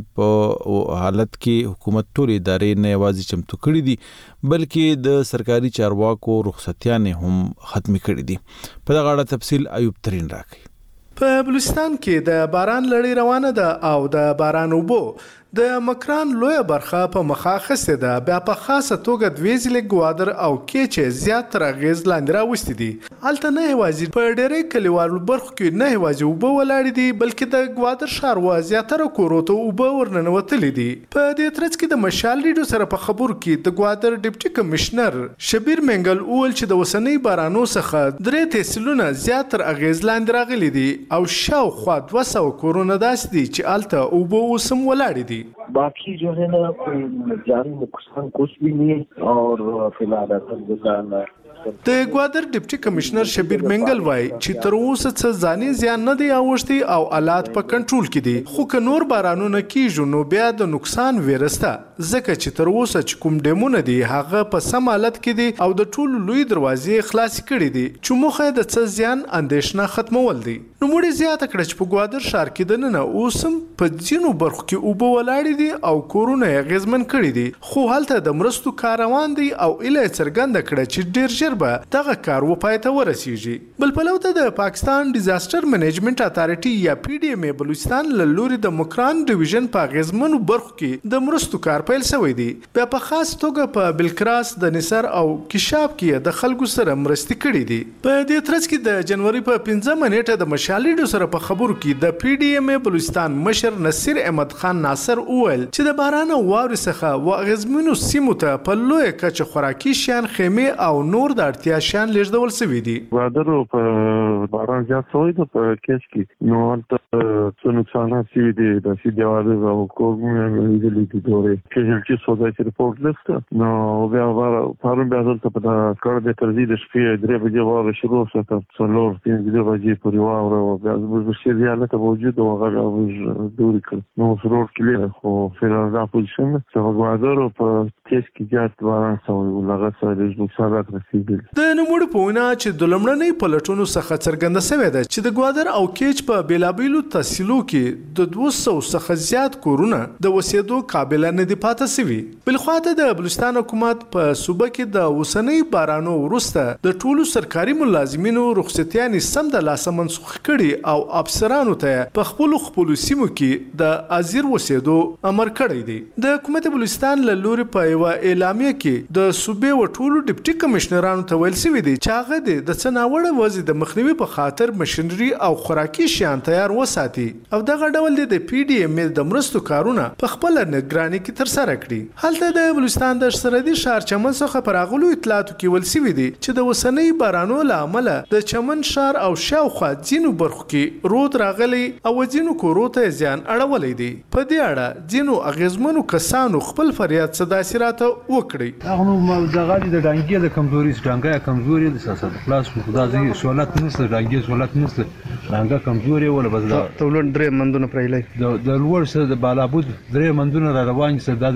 په حالت کې حکومت ټول ادارې نه یوازې چمتو کړي دي بلکې د سرکاري چارواکو رخصتیانې هم ختمي کړي دي. په دغه اړه تفصیل ایوب ترین راکړي. په بلوچستان کې د باران لړۍ روانه ده او د باران اوبو د مکران لویه برخه په مخه اخیستې ده. بیا په خاصه توګه دوې ضلع ګوادر او کیچ زیات تر اغېز لاندې راوستي دي. هلته نه یوازې په ډېری کلیوالو برخو کې نه یوازې اوبه ولاړې دي بلکې د ګوادر ښار و زیاتره کورو ته اوبه ورننوتلې دي. په دې ترڅ کې د مشال ریډیو سره په خبرو کې د ګوادر ډیپټي کمشنر شبیر منګل وویل چې د اوسنۍ بارانو څخه 3 تحصیلونه زیات تر اغېز لاندې راغلي دي او شاوخوا 200 کورونه داسې دي چې هلته اوبه اوس هم ولاړې دي. बाकी जो है ना जान नुकसान कुछ भी नहीं और फिलहाल अल्हम्दुलिल्लाह د ګوادر ډیپټي کمشنر شبیر منګل وای چې تر اوسه څه ځاني زیان نه دی اوښتي او حالات په کنټرول کې دي، خو که نور بارانونه کیږي نو بیا د نقصان ویرسته ځکه چې تر اوسه چې کوم ډیمونه دي هغه په سم حالت کې دي او د ټولو لوی دروازې خلاص کړي دي چې موخه د څه زیان اندېښنه ختمول دي. نو موږ زیاته کړه چې په ګوادر ښار کې د نن اوسم په ځینو برخو کې اوبه ولاړې دي او کورونه یې اغېزمن کړي دي، خو هلته د مرستو کار روان دی او ایله څرګنده کړه چې ډیر ژر به دغه کار وپای ته ورسیږي. بل پلو ته د پاکستان ډیزاستر منیجمنت اتارټي یا پی ډی ایم بلوچستان له لوري د مکران ډیویژن په اغېزمنو برخو کې د مرستو کار پیل شوی دی. بیا په خاص توګه په بلکراس د نصر او کشاب کې د خلکو سره مرستې کړي دي. په دې ترڅ کې د جنوري په 15 نیټه د مشالډو سره په خبرو کې د پی ډی ایم بلوچستان مشر نصیر احمد خان ناصر وویل چې د باران او واورې څخه و اغېزمنو سیمو ته په لویه کچه خوراکي شیان، خیمې او نور د اړتیا شیان لیږدول شوي دي. ګوادر په باران زیات شوی دی په کیچ کې، نو هلته څه نقصانات شوي دي د سیدیوالو او کورونه لیدلي دي دورې کیژلټي سودایټي رپورټ لیسته. نو بیا پرون بیا دلته په کار د ترځي د شپې 3 بجې واوره شروع شوه تر 4-5 بجې پورې واوره او بیا زموږ شیري حالت موجود و هغه موږ دوري کړ. نو سرور کلیه خو فلاندا پوزیشن چې ګوادر په کیچ کې زیات باران شوی و هغه سره د نقصانات رسیدلي. د نوموړي په وینا چې د لومړنۍ پلټونو څخه څرګنده شوې ده چې د ګوادر او کیچ په بیلابیلو تحصیلو کې د 200 څخه زیات کورونه د وسیدو قابل نه دي پاتې شوي. بلخواته د بلوچستان حکومت په صوبه کې د اوسنۍ بارانو وروسته د ټولو سرکاري ملازمینو رخصتیانې سم د لاسه منسوخ کړي او افسرانو ته په خپلو سیمو کې د ازیر وسیدو امر کړی دی. د حکومت بلوچستان له لوري په یو اعلامیه کې د صوبې و ټولو ډیپټي کمشنرانو ته ویل شوي دي چې هغه د څه ناوړه وضع د مخنیوي په خاطر مشینري او خوراکي شیان تیار وساتي او دغه ډول د پی ډی ایم د مرستو کارونه په خپل نگراني کې ترسره کړي. هلته د بلوچستان د سرحدي ښار چمن څخه پر اغلو اطلاعاتو کې ویل شوي دي چې د وسنۍ بارانو له امله د چمن ښار او شاوخوا ځینو برخو کې رود راغلی او ځینو کورو ته زیان اړولی دی. په دې اړه ځینو اغېزمنو کسانو خپل فریاد صداسي راته وکړي. هغه نو دغه د ډانګي د کمزوري ډانګه کمزوري د سیاست خلاص خدا زی سوالات نشته، ډانګي سوالات نشته، ډانګه کمزوري ولا بس دا تولون درې مندونه پرېلای د لوړ سره د بالابود درې مندونه را روان سره د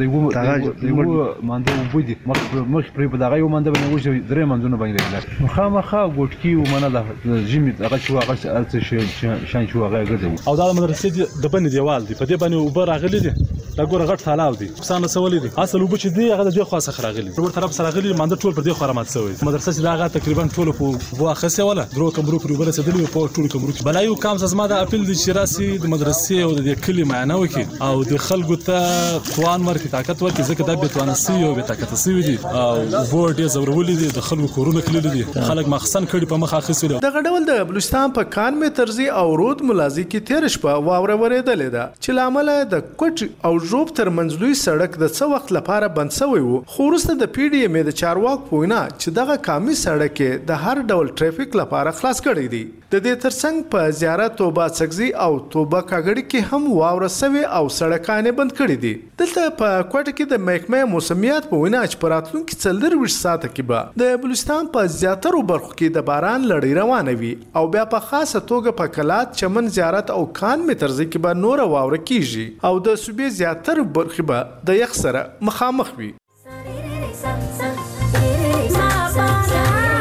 یو منده وبدي مخ پرې په دغه یو منده باندې وځي درې مندونه باندې مخامخه ګوټکی و منه د جمی هغه شو هغه ارڅ شان شو هغه ګرځي او دا مدرسې د بنې دیوال دی په دې باندې اوبه راغلي دي دا ګوره غټ تالاو دي څنګه سوالې دي اصل اوبه چې دی هغه د دې خاصه راغلي ور طرف سره راغلي منده ټول پر دې خرامات شوی مدرسې چې دا تقریبا ټول په واخصه ولا درو کمرو پر وبره سدلی په ټول کمرو بلایو کام زما د اپیل د شراسي د مدرسې او د کلی معنی وکي او د خلکو ته توان ورکړي طاقت ورکړي ځکه دا به توانسي او به طاقت سي دي او بورډ زورولې دي د خلکو کورونه کړل دي خلک مخسن کړي په مخه اخیستل دغه ډول د بلوچستان په کان می ترزي او رود ملازي کې تیر شپه واوره ورېدلې ده چې لامل د کوټ او ژوب تر منځلوي سړک د څو وخت لپاره بند شوی وو خو وروسته د پی ډی ایم د چارواک پوینا چې دغه کامي سړک د هر ډول ټریفیک لپاره خلاص کړی دی د دې ترڅنګ په زیارت توبه سګزي او توبه کاګړي کې هم واوره سوي او سړکانه بند کړي دي دلته په کوټه کې د محکمه موسمیات په وینا چې پراتلونکو 24 ساعته کې به د بلوچستان په زیاترو برخو کې د باران لړۍ روانه وي او بیا په خاصه توګه په کلات چمن زیارت او کان می ترځي کې به نور واوره کیږي او د صوبې زیاتره برخې به د یخ سره مخامخ وي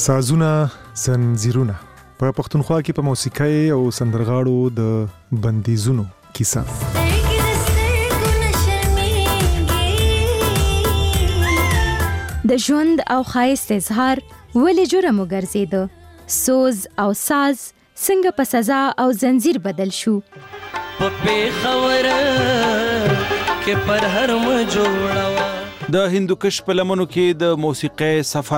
سازونه زنجیرونه په پښتونخوا کې په موسیقۍ او سندرغاړو د بندیزونو کیسه. د ژوند او ښایست اظهار ولې جرم وګرځیده؟ سوز او ساز څنګه په سزا او زنجیر بدل شو؟ په خبره کې پر هر م جوړوا د هندوکش په لمنو کې د موسیقۍ سفر.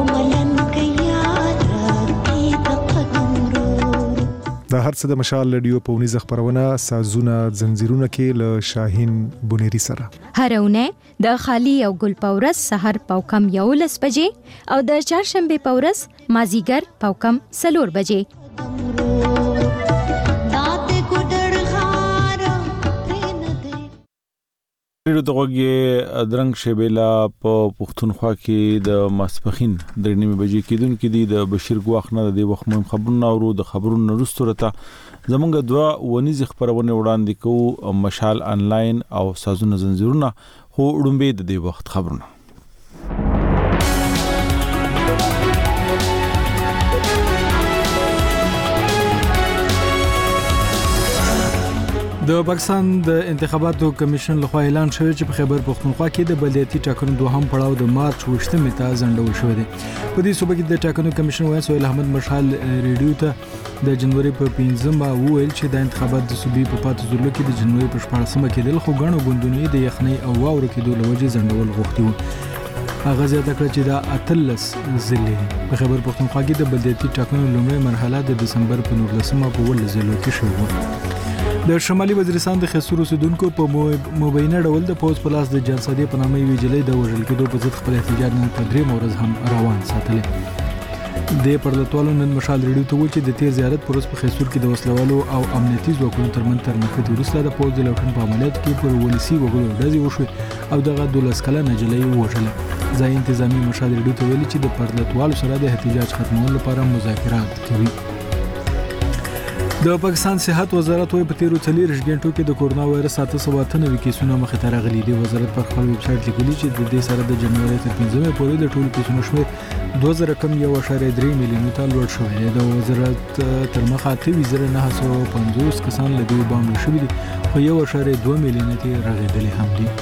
د هر څه د مشال رادیو په ونیزه خبرونه سازونه زنجیرونه کې له شاهین بونيري سره هر اونۍ د خالی او ګل پورس سحر پاوکم 11 بجې او د چهارشنبه پورس مازیګر پاوکم 4 بجې. ډیرو دغه درنګ شبیلا په پښتونخوا کې د ماسپخین د 9 بجې کېدونکې دي د بشیر ګواخ نه د وخت مهم خبرونه اورو. د خبرونو وروسته راته زمونږ دوه ونیز خبرونه وړاندې کوو، مشال انلاین او سازونه زنجیرونه. خو وړاندې د دې وخت خبرونه د پاکستان د انتخاباتو کمیشن لخوا اعلان شوی چې په خیبر پختونخوا کې د بلدیاتي ټاکنو دوهم پړاو د مارچ 28 ته ځنډول شوی دی. په دې صوبه کې د ټاکنو کمیشن وایي سهیل احمد مشال ریډیو ته د جنوري په 15 وویل چې د انتخابات د صوبې په پاتې ځلو کې د جنوري په 14 کې د غونډو غونډونې د یخنۍ او واورو کې د لوجې ځنډول غوښتي وو. هغه زیاته کړ چې دا 18 ضلع په خیبر پختونخوا کې د بلدیاتي ټاکنو لومړی مرحله د دسمبر په 19 په ول ضلعو کې شوه. د شمالي وزیرستان د خسور اوسیدونکو په مبینه ډول د پوز پلاس د جنسادي په نامه ویجلې د وژل کېدو په ضد خپل احتجاج نن په 3 ورځ هم روان ساتل. د پرلطوالو نن مشال ریډیو ته وایي چې د تیر زیارت پروس په خسور کې د وسلوالو او امنیتي ځواکونو ترمنځ ترنفت وروسته د پوز د لوټن په عملیات کې پر ولسی وګړو ډزې وشوې او دغه 12 کلنه نجلۍ وژله. ځای انتظامی مشال ریډیو ته ویلي چې د پرلطوالو سره د احتجاج ختمولو لپاره مذاکرات کوي. د پاکستان صحت وزارت وايي په تیرو 40 غنټو کې د کورونا وایرس 798 کیسونه مخې ته راغلي دي. وزارت پر خپل ویب سټ لیکلي چې د دې سره د جنوري تر 15 پورې د ټولو کیسونو شمېر 2001.3 میلیون ته لوړ شوی دی. د وزارت تر مخه 2950 کسان له دې وبام شوي دي، خو 1.2 میلیون ته راغلي هم دي.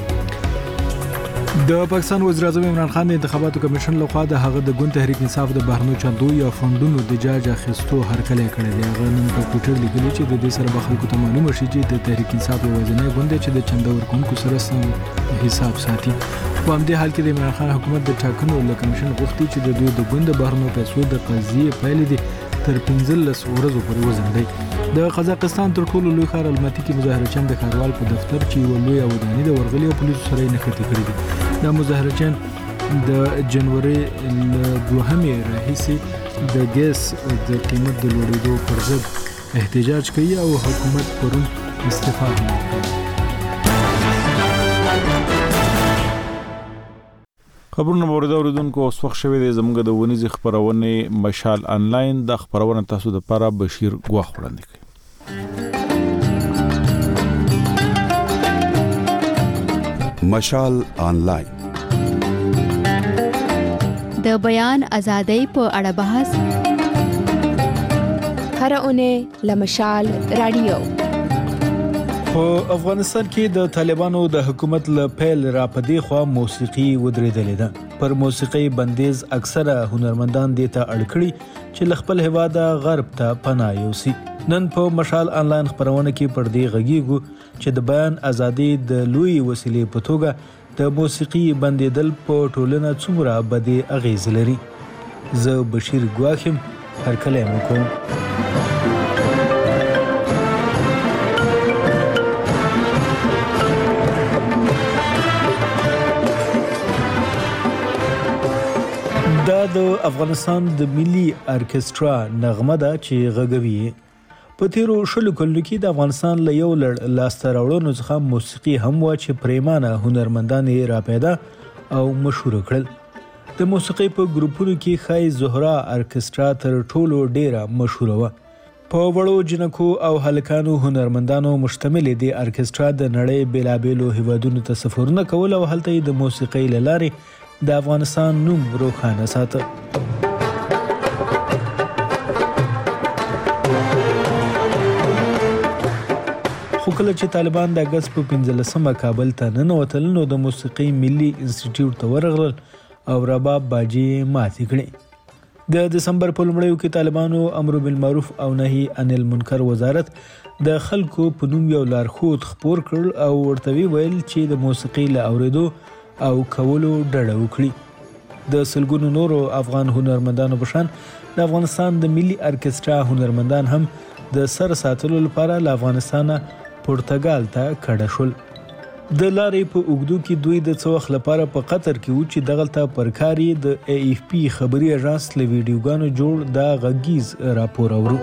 د پاکستان وزیر اعظم عمران خان د انتخاباتو کمیشن لخوا د هغه د ګوند تحریک انصاف د بهرنو چندو یا فندونو د جاج اخیستو هرکلی کړی دی. هغه نن په ټویټر لیکلي چې د دې سره به خلکو ته معلومه شي چې د تحریک انصاف یوازینی ګوند دی چې د چنده ورکوونکو سره سم حساب ساتي. په همدې حال کې د عمران خان حکومت د ټاکنو له کمیشن غوښتي چې د دوی د ګوند د بهرنو پیسو د قضیې پایلې دي تر 15 ورځو پورې وځنډي. د قزاقستان تر ټولو لوی ښار الماتي کې مظاهرچیان د ښاروال په دفتر چې یو لوی ودانۍ د ورغلي او پولیسو سره نښتې کړې دي. دا مظاهرچیان د جنوري 2 راهیسې د ګیس د قیمت د لوړېدو پر ضد احتجاج کوي او حکومت پرون استعفا ورکړه. خبرونه اوریدونکو اوس وخت شوی دی زموږ د ونیز خبرونه مشال انلاین د خبرونه تاسو د لپاره بشیر ګواخ وړاندې کوي. مشال انلاین د بیان ازادۍ په اړه بحث هر اونۍ لمشال رادیو. په افغانستان کې د طالبانو د حکومت له پیل را پدې خوا موسیقي ودرېدلې ده. پر موسیقي بندیز اکثره هنرمندان دې ته اړ کړي چې خپل هیواد غرب ته پناه یوسي. نن په مشال انلاین خبرونه کې پر دې غږیږو چې د بیان ازادي د لوی وسیلې په توګه د موسیقي بندیدل په ټولنه څومره بده اغیز لري. زه بشیر ګواخم هر کله مو کوم. دا د افغانستان د ملي ارکسترا نغمه ده چې غږوي. په تیرو شلو کلونو کې د افغانستان له یو لړ لاسته راوړنو څخه موسیقي هم و چې پریمانه هنرمندان یې را پیدا او مشهور کړل. د موسیقي په ګروپونو کې خای زهرا ارکسترا تر ټولو ډیره مشهور و. په وړو جنکو او هلکانو هنرمندانو مشتمل دي ارکسترا د نړۍ بیلابېلو هیوادونو ته سفرونه کول او هلته د موسیقي لارې د افغانستان نوم روښانه ساته. کله چې طالبان د اگست په 15مه کابل ته ننوتل نو د موسیقي ملي انسټیټیوټ ته ورغلل او رباب باجې ماتې کړې. د دسمبر په لومړیو کې طالبانو امر بالمعروف او نهي عن المنکر وزارت د خلکو په نوم یو لارښود خپور کړ او ورته ویل چې د موسیقي له اوریدو او کولو ډډه وکړي. د سلګونو نورو افغان هنرمندانو په شان د افغانستان د ملي ارکسترا هنرمندان هم د سر ساتلو لپاره له افغانستانه پرتګال ته کډه شول. د لارې په اوږدو کې دوی د څه وخت لپاره په قطر کې و چې دغلته پر کار یې د AFP خبري اژانس له ویډیوګانو جوړ د غږیز راپور اورو.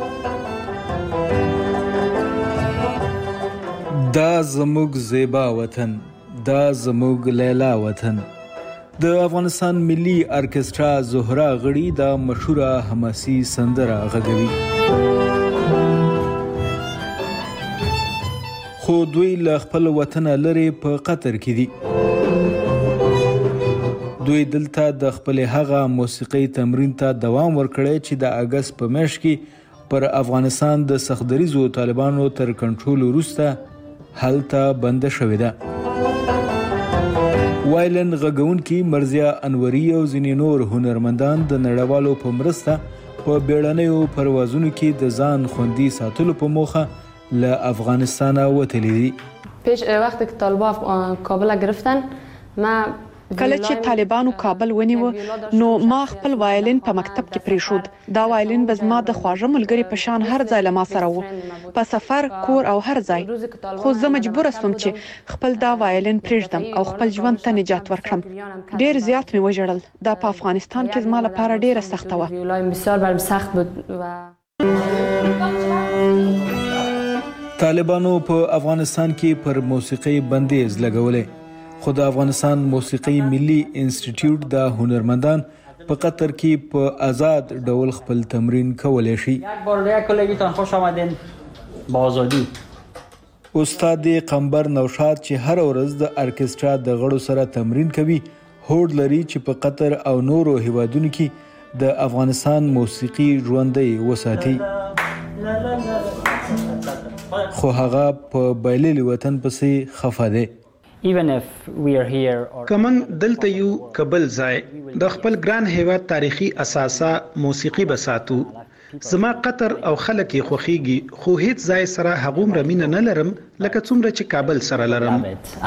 دا زموږ زیبا وطن، دا زموږ لیلا وطن. د افغانستان ملي ارکسترا زهرا غړي دا مشهوره حماسي سندره غږوي. خو دوی له خپل وطن لري په قطر کې دي. دوی دلته د خپل هغه موسیقي تمرین ته دوام ورکړی چې د اگست په میاشت کې پر افغانستان د سختدریزو طالبانو تر کنټرول وروسته هلته بند شوې ده. وایلن غږونکي مرزیا انوري او ځینې نور هنرمندان د نړیوالو په مرسته په بیړنیو پروازونو کې د ځان خوندي ساتلو په موخه له افغانستانه وتلي دي. پیش وقتی که طالبان کابل گرفتن ما کله چې طالبانو کابل ونیو نو ما خپل وایلین په مکتب کې پریښود. دا وایلین به زما د خواږه ملګری په شان هر ځای له ما سره و، په سفر، کور او هر ځای. خو زه مجبور شوم چې خپل دا وایلین پریږدم او خپل ژوند ته نجات ورکړم. ډیر زیات مې وژړل. دا په افغانستان کې زما لپاره ډیره سخته و. طالبانو په افغانستان کې پر موسیقي بندیز لګولې، خو د افغانستان موسیقي ملي انسټیټیوټ د هنرمندان په قطر کې په آزاد ډول خپل تمرین کولی شي. خوش آمدین با آزادی. استاد قمبر نوشاد چې هر ورځ د ارکسترا د غړو سره تمرین کوي هوډ لري چې په قطر او نورو هیوادونو کې د افغانستان موسیقي ژوندۍ وساتي. خو هغه په بایللي وطن پسې خفه دی. کمن دلته یو کبل ځای د خپل ګران هیواد تاریخي اساسا موسیقي بساتو. زما قطر او خلک یې خوښیږي، خو هیڅ ځای سره هغومره مینه نه لرم لکه څومره چې کابل سره لرم.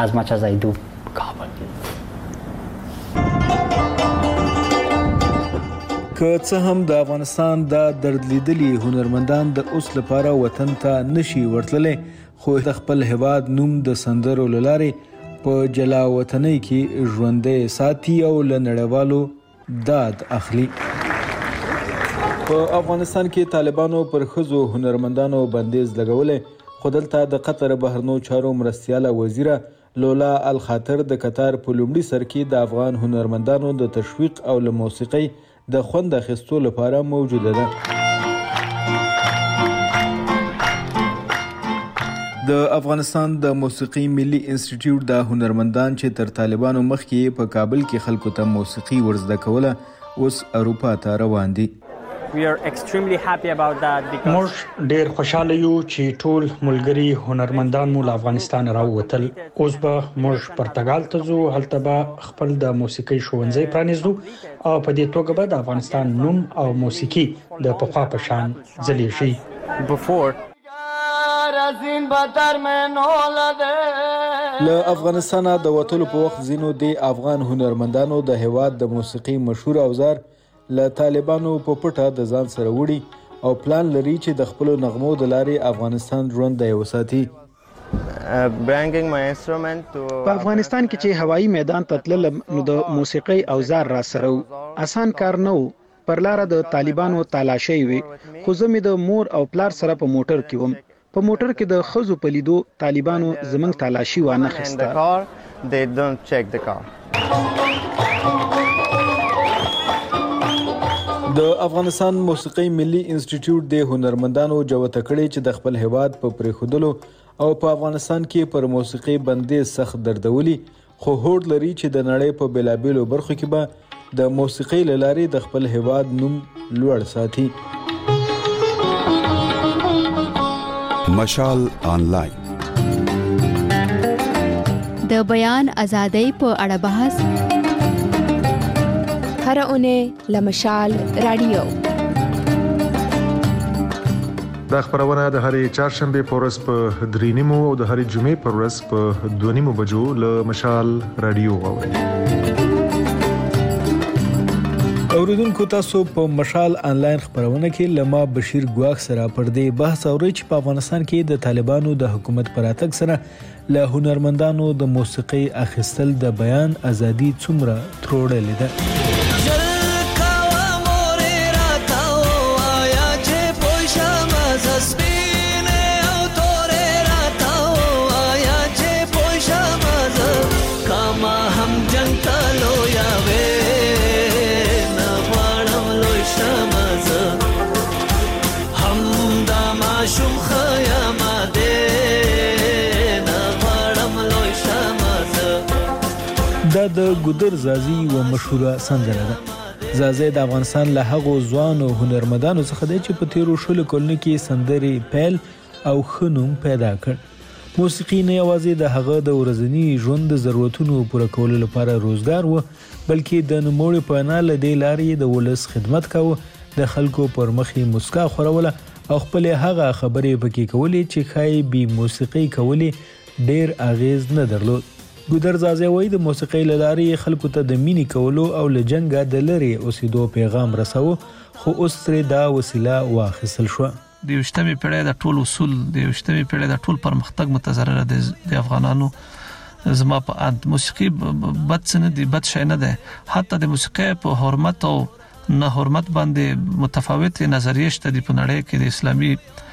که څه هم د افغانستان د درد لیدلي هنرمندان د اوس لپاره وطن ته نشي ورتللی، خو د خپل هیواد نوم د سندرو له لارې په جلا وطنۍ کې ژوندی ساتي او له نړیوالو داد اخلي. په افغانستان کې طالبانو پر ښځو هنرمندانو بندیز لګولی، خو دلته د قطر بهرنیو چارو مرستیاله وزیره لولا الخاطر د قطر په لومړي سر کې د افغان هنرمندانو د تشویق او له موسیقۍ د خوند اخیستو لپاره موجوده ده. د افغانستان د موسیقي ملي انسټیټیوټ د هنرمندان چې تر طالبانو مخکې په کابل کې خلکو ته موسیقي ورزده کوله اوس اروپا ته روان دي. موږ ډیر خوشاله یو چې ټول ملګري هنرمندان مو له افغانستان راووتل. اوس به موږ پرتګال ته ځو، هلته به خپل د موسیقي ښوونځی پرانیزو او په دې توګه به د افغانستان نوم او موسیقي د پخوا په شان ځلې شي. له افغانستانه د وتلو په وخت ځینو د افغان هنرمندانو د هیواد د موسیقي مشهور اوزار له طالبانو په پټه د ځان سره وړي او پلان لري چې د خپلو نغمو د لارې افغانستان ژوندی وساتي. په افغانستان کې چې هوایي میدان ته تللم نو د موسیقي اوزار را سره آسان کار نه و. پر لاره د طالبانو تالاشۍ وي، خو زه مې د مور او پلار سره په موټر کې وم. په موټر کې د ښځو په لیدو طالبانو زموږ تالاشي وانه خسته. د افغانستان موسیقي ملي انسټیټیوټ د هنرمندانو جوته کړې چې د خپل هیواد په پریښودلو او په افغانستان کې پر موسیقي بندیز سخت دردولي، خو هوډ لري چې د نړۍ په بیلابیلو برخو کې به د موسیقۍ له لارې د خپل هیواد نوم لوړ ساتي. مشال آنلاین د بیان ازادۍ په اړه بحث هر اونۍ لمشال رادیو. دا خبرونه د هرې چهارشنبه په ورځ په 3:30 او د هرې جمعې په ورځ په 2:30 بجو له مشال رادیو واورئ. اوریدونکو تاسو په مشال انلاین خبرونه کې لما بشیر ګواخ سره پر دې بحث اوري چې په افغانستان کې د طالبانو د حکومت پر اتګ سره له هنرمندانو د موسیقي اخیستل د بیان ازادي څومره تروړلې ده. دا د ګودر زازي و مشهوره سندره ده. زازي د افغانستان له هغو ځوانو هنرمندانو څخه دی چې په تیرو شلو کلونو کې سندرې پیل او ښه نوم پیدا کړ. موسیقي نه یوازې د هغه د ورځني ژوند د ضرورتونو پوره کولو لپاره روزګار و، بلکې د نوموړي په وینا له دې لارې د ولس خدمت کاوه، د خلکو پر مخې مسکا خوروله او خپلې هغه خبرې پکې کولې چې ښایي بې موسیقي کولې ډېر اغیز نه درلود. ګودر زازي وایي د موسیقۍ له لارې خلکو ته د مینې کولو او له جنګه د لرې اوسېدو پیغام رسوه، خو اوس ترې دا وسیله واخیستل شوه. د 20مې پیړۍ د ټول اصول د 20مې پیړۍ د ټول پرمختګ متضرره د افغانانو زما په اند موسیقي بد څه نه دی، بد شی نه دی. حتی د موسیقۍ په حرمت او نه حرمت باندې متفاوت نظریې شته د نړۍ کې د اسلامي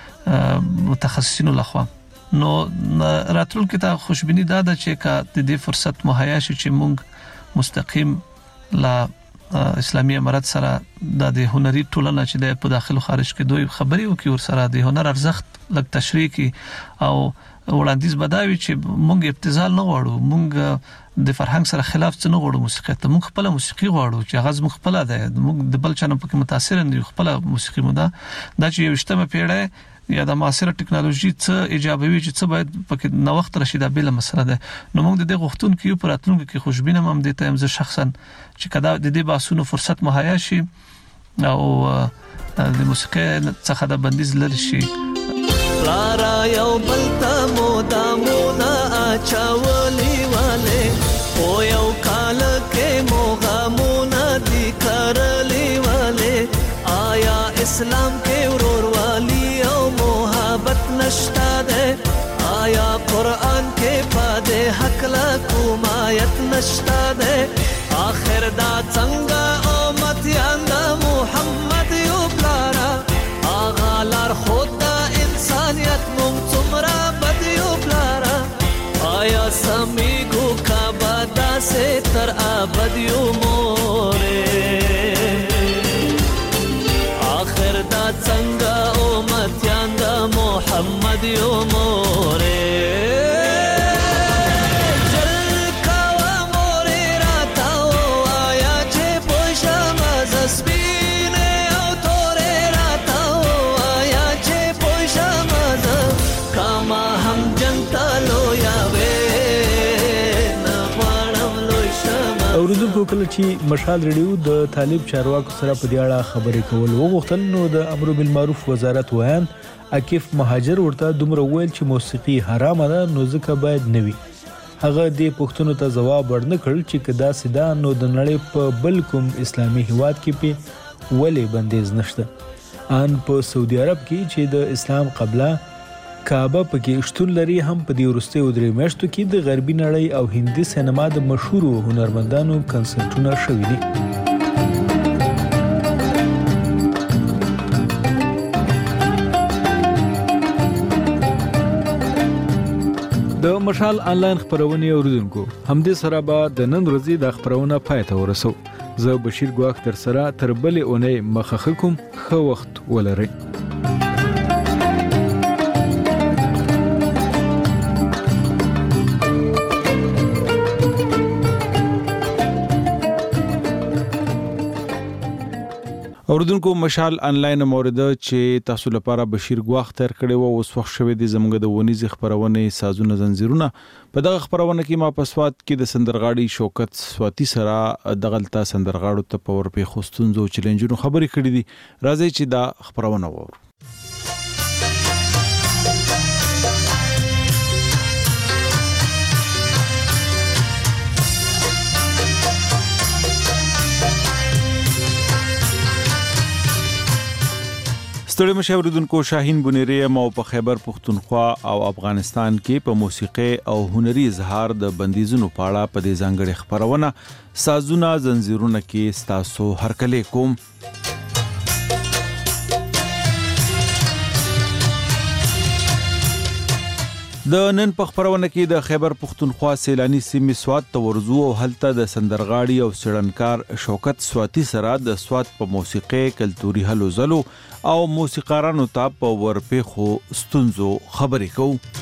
متخصصینو لخوا. نو راتلونکي ته خوشبینی دا ده چې کا د دې فرصت مهیا شي چې موږ مستقیم لا اسلامي امارات سره د هنري ټولنه چې د په داخل او خارج کې دوی خبري وکي ور سره د هنر ارزښت لږ تشریح کی او وړاندیز بداوي چې موږ ابتذال نه غواړو، موږ د فرهنګ سره خلاف څه نه غواړو. موسیقي ته موږ خپل موسیقي غواړو چې هغه موږ خپل ده، موږ د بل چانه پکې متاثر نه یو، خپل موسیقي مو دا چې 20مه پیړۍ یا د معاصره ټکنالوژي څه ایجابوي چې څه باید پکې نو وخت راشي دا بل مسله ده. نو موږ د دې غوښتون کې په راتلونکو کې خوشبینه هم دي ته زه شخصا چې کدا د دې باسونو فرصت مهیا شي او د موسیقي څخه د بندیز لري شي. لارا یو بلتا مودامونا اچاولی والے او یو کال کې موغامونا دی کرلی والے آیا اسلام کې ورور والی او محبت نشتا ده، آیا قرآن کې پاده حق لا کومایت نشتا ده، آخر دا څنګه امت یاندا محمد یو بلارا آغا لار خدا انسانیت مونږ څومره بد یو بلارا آیا سمیګو کا بادا سے تر ابد یو مورې آخر دا څنګه امت یاندا محمد یو مورې اوریدونکو کله چې مشال ریډیو د طالب چارواکو سره په دې اړه خبرې کول وغوښتل نو د امر بالمعروف وزارت ویان عکیف مهاجر ورته دومره ویل چې موسیقي حرامه ده نو ځکه باید نه وي. هغه دې پوښتنو ته ځواب ورنه کړ چې کدا سیدا نو د نړۍ په بل کوم اسلامي هیواد کې په ولې بندیز نشته. ان په سعودي عرب کې چې د اسلام قبله کعبه پکې شتون لري هم په دې وروستیو درې میاشتو کې د غربي نړۍ او هندي سینما د مشهورو هنرمندانو کنسرټونه شوي دي. د مشال انلاین خبرونه اوریدونکو همدې سره به د نن ورځې د خبرونه پای ته ورسو. زه بشیر ګواخ تر سره تر بلې اونۍ مخه کوم. ښه وخت ولرئ. اوردونکو مشال انلاین مورده چې تاسو لپاره بشیر ګواخ تر کړي وو اوس وخت شوه د زموږ د ونیز خبرونه سازونه زنجیرونه په دغه خبرونه کې ما په سواد کې د سندرغاړي شوکت سواتی سره دغلطه سندرغاړو ته پور په خوستونزو چیلنجونو خبرې کړې دي راځي چې دا خبرونه وو ستړي مشاوردونکو شاهین بنيري مو په خیبر پختونخوا او افغانستان کې په موسیقي او هنري اظهار د بندیزونو پاړه په دې ځانګړي خبرونه سازونه زنجیرونه کې ستاسو هرکلی کوم د نن په خبرونه کې د خیبر پختونخوا سیلانی سیمې سواد ته ورزو او هلته د سندرغاړي او سړنکار شوکت سواتی سره د سواد په موسیقي کلتوري هلو زلو او موسیقارانو ته په ورپېخو ستونزو خبرې کوو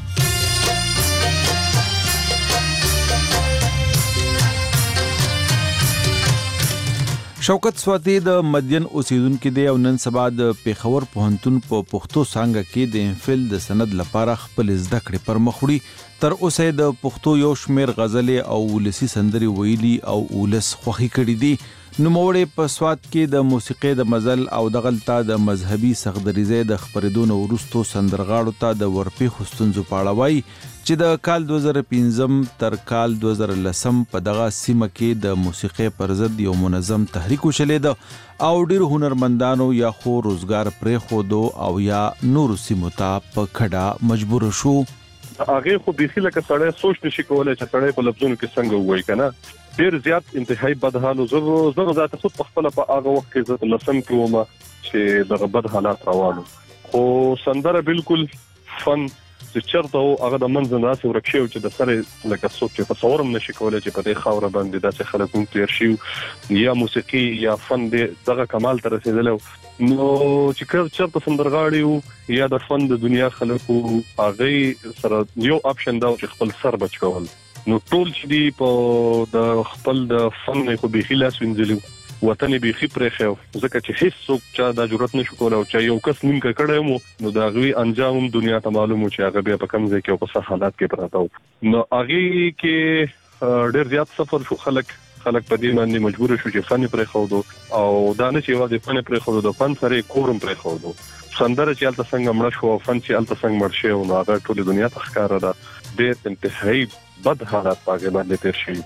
شوکت سواتی د مدین اوسیدونکو دی او نن سبا د پیښور پوهنتون په پښتو څانګه کې د امفل د سند لپاره خپل زده کړې پر مخ وړي تر اوسه د پښتو یو شمیر غزلې او ولسی سندري ویلي او ولس خوخي کړي دي نو موړې په سواد کې د موسیقي د مزل او د غلطه د مذهبي سخدریزه د خبرېدون ورستو سندرغاړو ته د ورپی خستونزو پاړوي چې د کال 2015 تر کال 2010 په دغه سیمه کې د موسیقي پر ضد یو منظم تحریک وشلید او ډیر هنرمندانو یا خو روزګار پرې خودو او یا نور سیمو ته په کډه مجبور شو هغه خو بيخي لکه سړی سوچ نشي کولای چې سړی په لفظونو کې څنګه وایي کنه ډیر زیات انتهایی بد حالو زه ذات خود په خپل په هغه وخت کې زه لسم کې ومه چې دغه بد حالات روانو خو سندره بالکل فن چې چرته هغه د منځ نه ورکشي او چې د سره لکه څوک چې تصورم نشي کولای چې په دې خاور باندې داسې خلک هم تیر شي یا موسیقي یا فن دغه کمال ته رسیدلی نو چې چرته سندرغاړي یا د فن د دنیا خلکو هغه سره یو اپشن دا چې خپل سر بچ کول نو ټول چې دی په د خپل د فن خو به خلاص وینځلو وطن به خې پرخو ځکه چې هیڅ څوک چا د جرأت نشو کولای او چې یو کس نیم کړه مو نو دا غوي انجام دنیا ته معلومو چې هغه بیا په کوم ځای کې او په حالات کې پراته نو هغه کې ډېر زیات سفر شو خلک په دې باندې مجبور شو چې فن پرخو او دا نه چې واده فن پرخو د فن سره کورم پرخو سندره چې الته څنګه مړ شو فن چې الته څنګه مړ شو نو هغه ټول دنیا ته ښکارا ده ډېر انتهایی بد حالات پاګه باندې تیر شي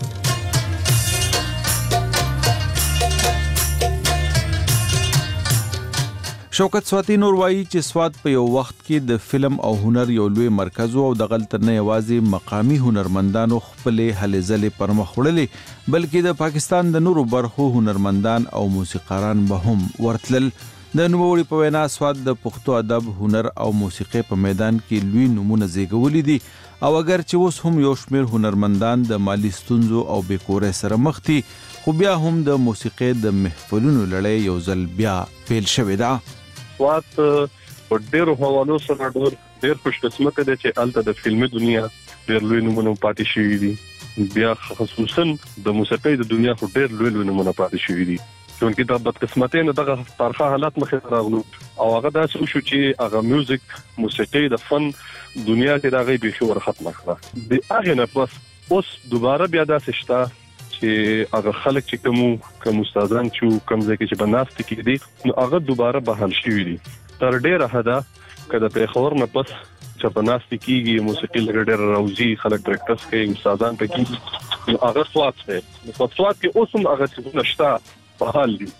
شوکت سواتی نور وایي چې سواد په یو وخت کې د فلم او هنر یو لوی مرکز او د غلط نه یوازې مقامی هنرمندانو خپل هلې ځلې پر مخ وړلې بلکې د پاکستان د نورو برخو هنرمندان او موسیقاران به هم ورتلل د نوموړي په وینا سواد د پښتو ادب هنر او موسیقي په میدان کې لوی نمونه زیږولي دي او اگر چې اوس هم یو شمیر هنرمندان د مالی ستونزو او بیکورۍ سره مخ دي خو بیا هم د موسیقي د محفلونو لړۍ یو ځل بیا پیل شوې ده سواد په ډېرو حوالو سره ډېر خوش قسمت دي چې الته د فلمي دنیا ډېر لوی نمونه پاتې شوي دي بیا خصوصا د موسیقي د دنیا خو ډېر لوی نمونه پاتې شوي دي چونکې دا بد قسمتۍ نه دغه تارخه حالات مخې راغلو او هغه داسې شو چې هغه میوزیک موسیقي د فن دنیا کې دا غي به ور ختمه کړه د هغه نه پس اوس دوباره بیا داسې شته چې هغه خلک چې کوم استادان چې کوم ځای کې بناست کې دي نو هغه دوباره بحال شي دي تر ډیره حدا کله په خبر نه پس چې بناست کېږي موسیقي لګډر راوځي خلک پریکټس کوي استادان پکې نو هغه سواد دی په سواد کې اوس هم هغه څه نشته په حال دي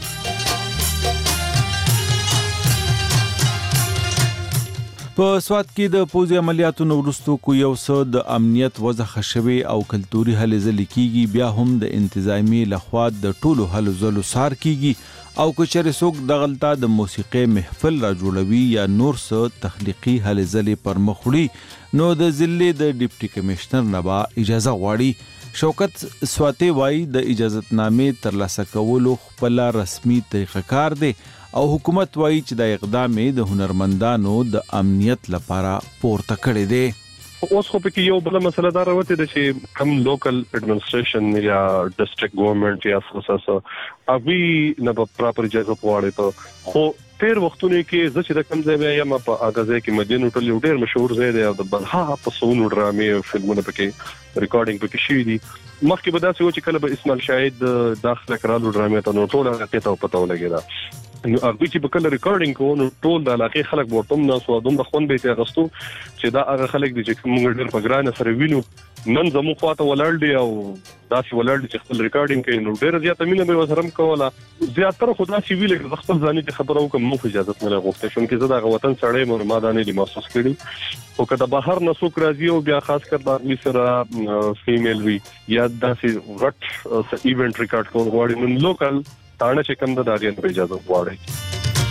په سواد کې د پوځي عملیاتو وروسته کو یو څه د امنیت وضع خښوي او کلتوري هلې ځلې کیږي بیا هم د انتظامی لخوا د ټولو هلو ځلو سار کیږي او که چېرې څوک د غلطه د موسیقي محفل را جوړوي یا نور څه تخلیقي هلې ځلې پر مخ وړي نو د ضلع د ډیپټي کمشنر نه با اجازه غواړي شوکت سواتی وایي د اجازهتنامې ترلاسه کولو خپل رسمي طریقه کار دی او حکومت وایي چې د اقدام د هنرمندانو د امنیت لپاره پورته کړی دی اوس خو پکې یو بل مسله دا راوته ده چې کم لوکل اډمنسټریشن یا ډیسټریکټ ګورنمنت یا سوساسو اوی نه په پراپر اجازه پواړي ته خو تیر وختونه کې زه چې د کم ځای یم په اغازه کې مدینه ټول یو ډیر مشهور ځای دی او د بلها په سونو ډرامې او فلمونه پکې ریکارډینګ پکې شوی دي مخکې به داسې و چې کله به اسماعیل شاهد داخله کړالو ډرامې ته نو ټول هغه ته پته ولګیدا نو هغه چې په کله ریکارډینګ کوو نو ټول د علاقې خلک ورته نو سوادوم د خون به ته غستو چې دا هغه خلک دي چې موږ ډیر په ګرانه سره وینو نن زمو خواته ولړ دی او داسې ولړ دي چې خپل ریکارډینګ کوي نو ډیر زیاته مینه به وسرم کوله زیاتره خدای شي ویل چې خپل ځاني ته خبرو کوم مو اجازه نه غوښته شم کې زه د وطن سړی مور ما دانه دي محسوس کړی او کله بهر نسوک راځي او بیا خاص کر د اغلی سره فیمیل وی یا داسې رټ ایونت ریکارډ کول غواړي نو لوکل تانه چې کوم د داغین په اجازه غواړي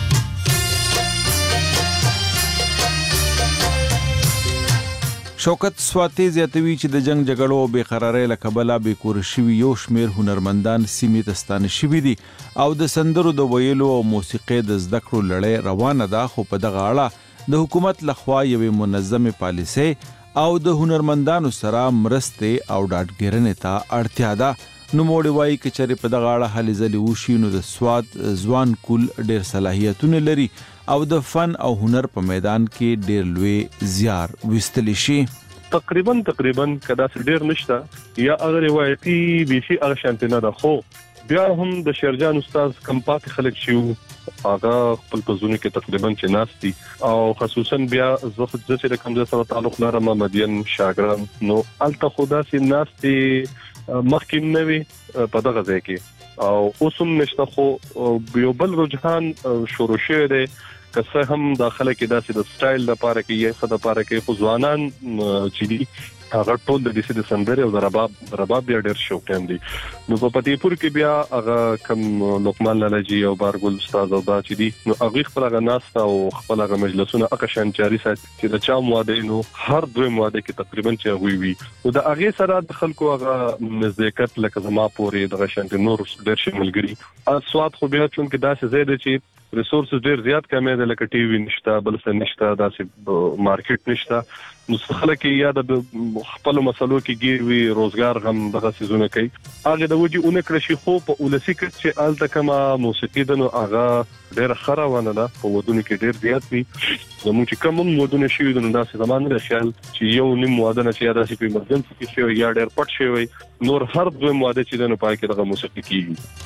شوکت سواتی زیاتوي چې د جنگ جګړو او بېقرارۍ له کبله بېکور شوي یو شمېر هنرمندان سیمې ته ستانه شوي دي او د سندرو د ویلو او موسیقۍ د زده کړو لړۍ روانه ده خو په دغه اړه د حکومت لخوا یوې منظمې پالیسۍ او د هنرمندانو سره مرستې او ډاډګیرنې ته اړتیا ده نوموړي وایي که چېرې په دغه اړه هلې ځلې وشي نو د سوات ځوان کول ډېر صلاحیتونه لري او د فن او هنر په میدان کې ډېر لوی زیار ویستلی شي تقریبا کدا ډېر نشته یا اگر روایتي بیخي هغه شانتي نه ده خو بیا هم د شیرجان استاد کمپات خلک شي هغه خپل پزونه کې تقریبا چې ناشتي او خصوصا بیا زه چې کوم ځای سره تعلق لرم مدین شاګرام نو الته خدا سي ناشتي مخکې نه وي په دغه ځای کې او اوسم نشته خو یو بل رجحان شروع شوی دی که څه هم داخله کې داسې د سټایل لپاره کې یې څه لپاره کې خو ځوانان چې دي هغه ټول د دې سندرې او د رباب بیا ډېر شوقین دي نو په پتیپور کې بیا هغه کم لقمان لالاجي او بارګل استاد او دا چې دي نو هغه خپل هغه ناسته او خپل هغه مجلسونه اکشن جاری ساتي چې د چا مواده نو هر دوه مواده کې تقریبا چې وي او د هغه سره د خلکو هغه نزدېکت لکه زما پورې د غشنت نور ډېر شمولګري اصوات خو بیا چون کې داسې زیاده چې ریسورسز ډېر زیات کمې ده لکه ټي وي نشته بل څه نشته داسې مارکیټ نشته نو خلک یا د خپل مسلو کې ګیر وی روزګار هم دغه سيزونه کوي هغه د وجي اونې کړشي خو په ولسی کې چې آلته کما موسیقي د نو هغه ډېر خراونه ده په ودونه کې ډېر زیات وي زموږ چې کوم ودونه شي د داسې زمانه د خیال چې یو نیم واده نه چې داسې په ایمرجنسي کې شي یا ډېر پټ شي نور هر دوه واده چې د نو پای کې دغه موسیقي کیږي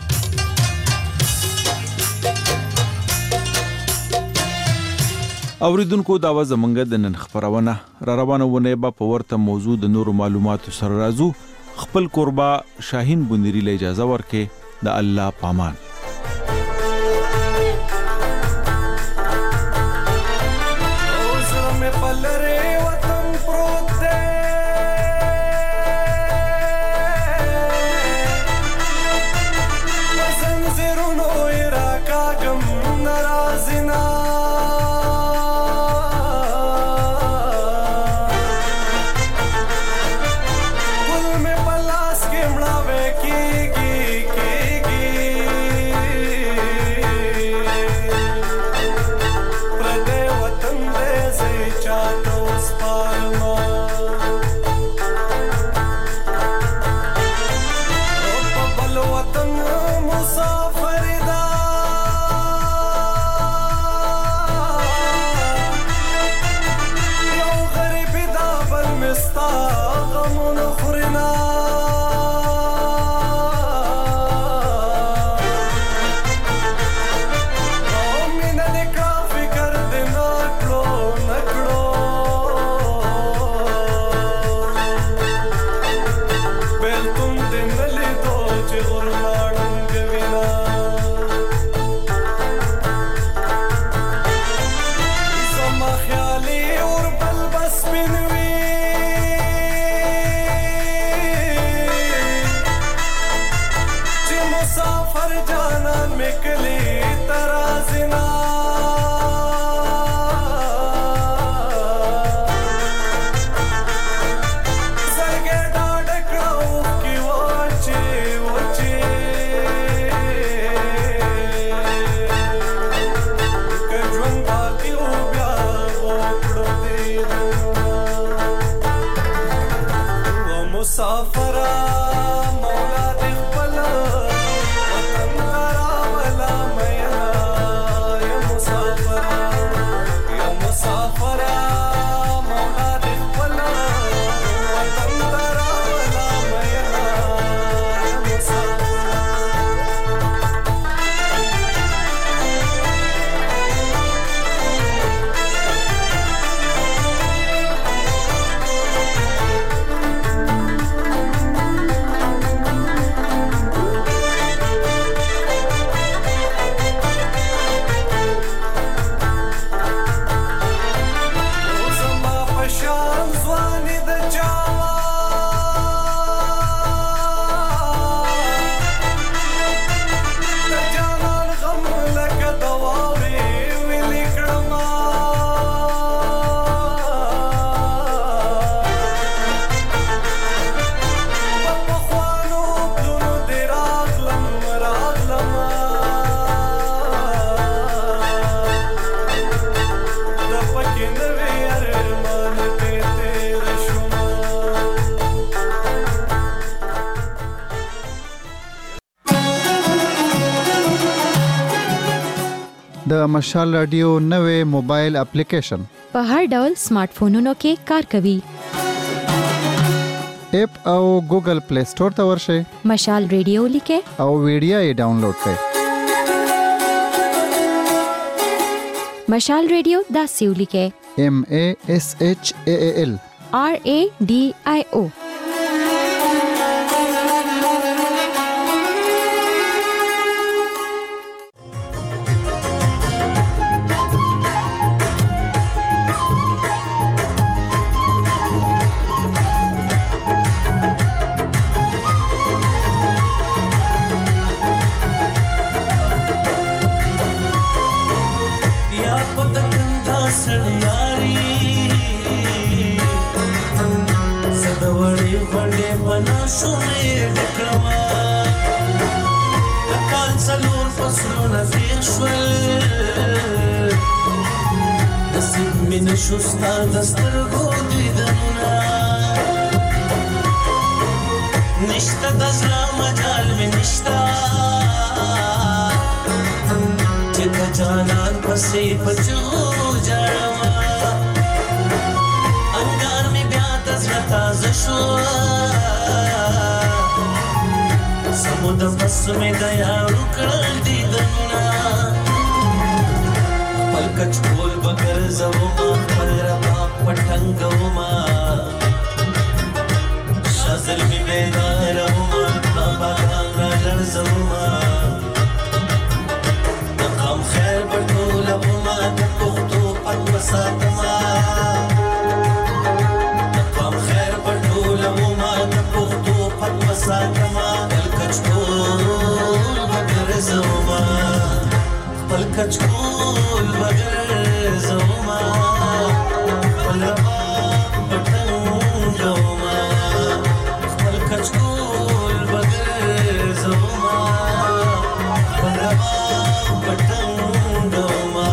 اوریدونکو دا و زمونږ د نن خبرونه را روانه ونه به په ورته موضوع د نورو معلوماتو سره راځو خپل قربا شاهین بنيري له اجازه ورکې د الله پامان مسافر مولا دې خپل وطن راولا میا یا مسافر مولا دې خپل وطن راولا میا یا مسافر د مشال رادیو نوې موبایل اپلیکیشن په هر ډول سمارټ فونونو کې کار کوي. اپ او ګوګل پلی سٹور ته ورشئ. مشال رادیو لیکه او ویډیو یې ډاونلوډ کړئ. مشال رادیو داسې ولیکه MASHAAL RADIO. شوستا دسترګو دیدنونه نشته د زړه مجال مې نشته چې د جانان پسې پچو جاړم انګار مې بیا د زړه تازه شو سمود پس مې د یارو کړل دیدنونه پلکچ کول بغیر زوما خپل ربا پټنګوما شازل می بیداروما بابا غانا لرزوما نقام خیر بټولوما د پختو پټ وساتما نقام خیر بټولوما د پختو پټ وساتما پلکچ کول بغیر زوما پلکچ کول بغیر زوما پلبا پټنګوما پلکچ کول بغیر زوما پلبا پټنګوما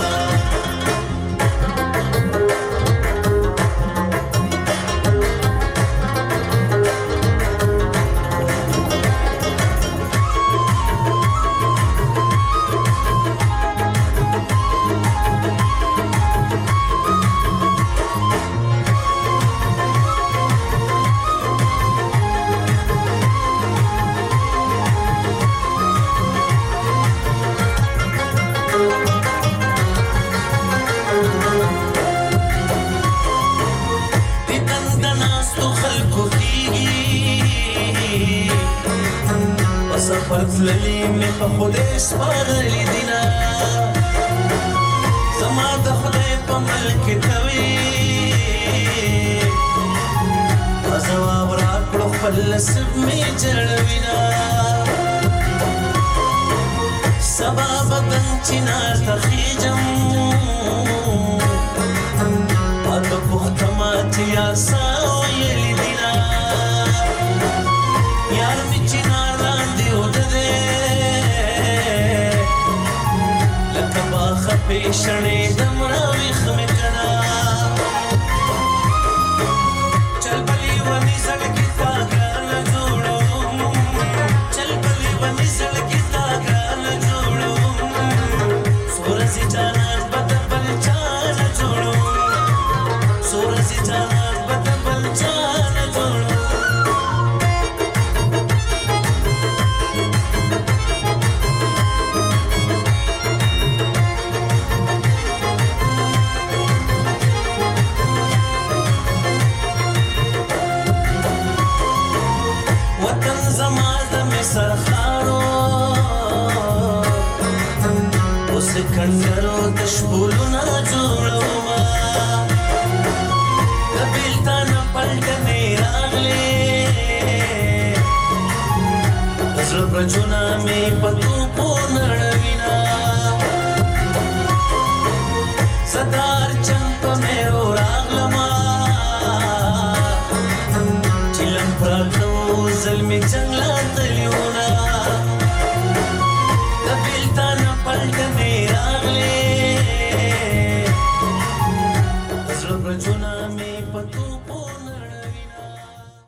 پرتللی می په خدای سپارلی دینا زما د خدای په ملک توي ازواب را کړو خپل سب می جړوینا سبب بدن چنار تخیجم پد پختمات یا ساویلی دینا یار می چنار پیشنې دمراوي خمکنا چل بلی ونی زړګي تا سکندرو تشبولونا جوړوما دبیلتان پلټنې راغلې زړه برجونه مې پتو په نړوینا صدار چمپ مې راغلما چلم پراتو زلمی جنگلا تلیونا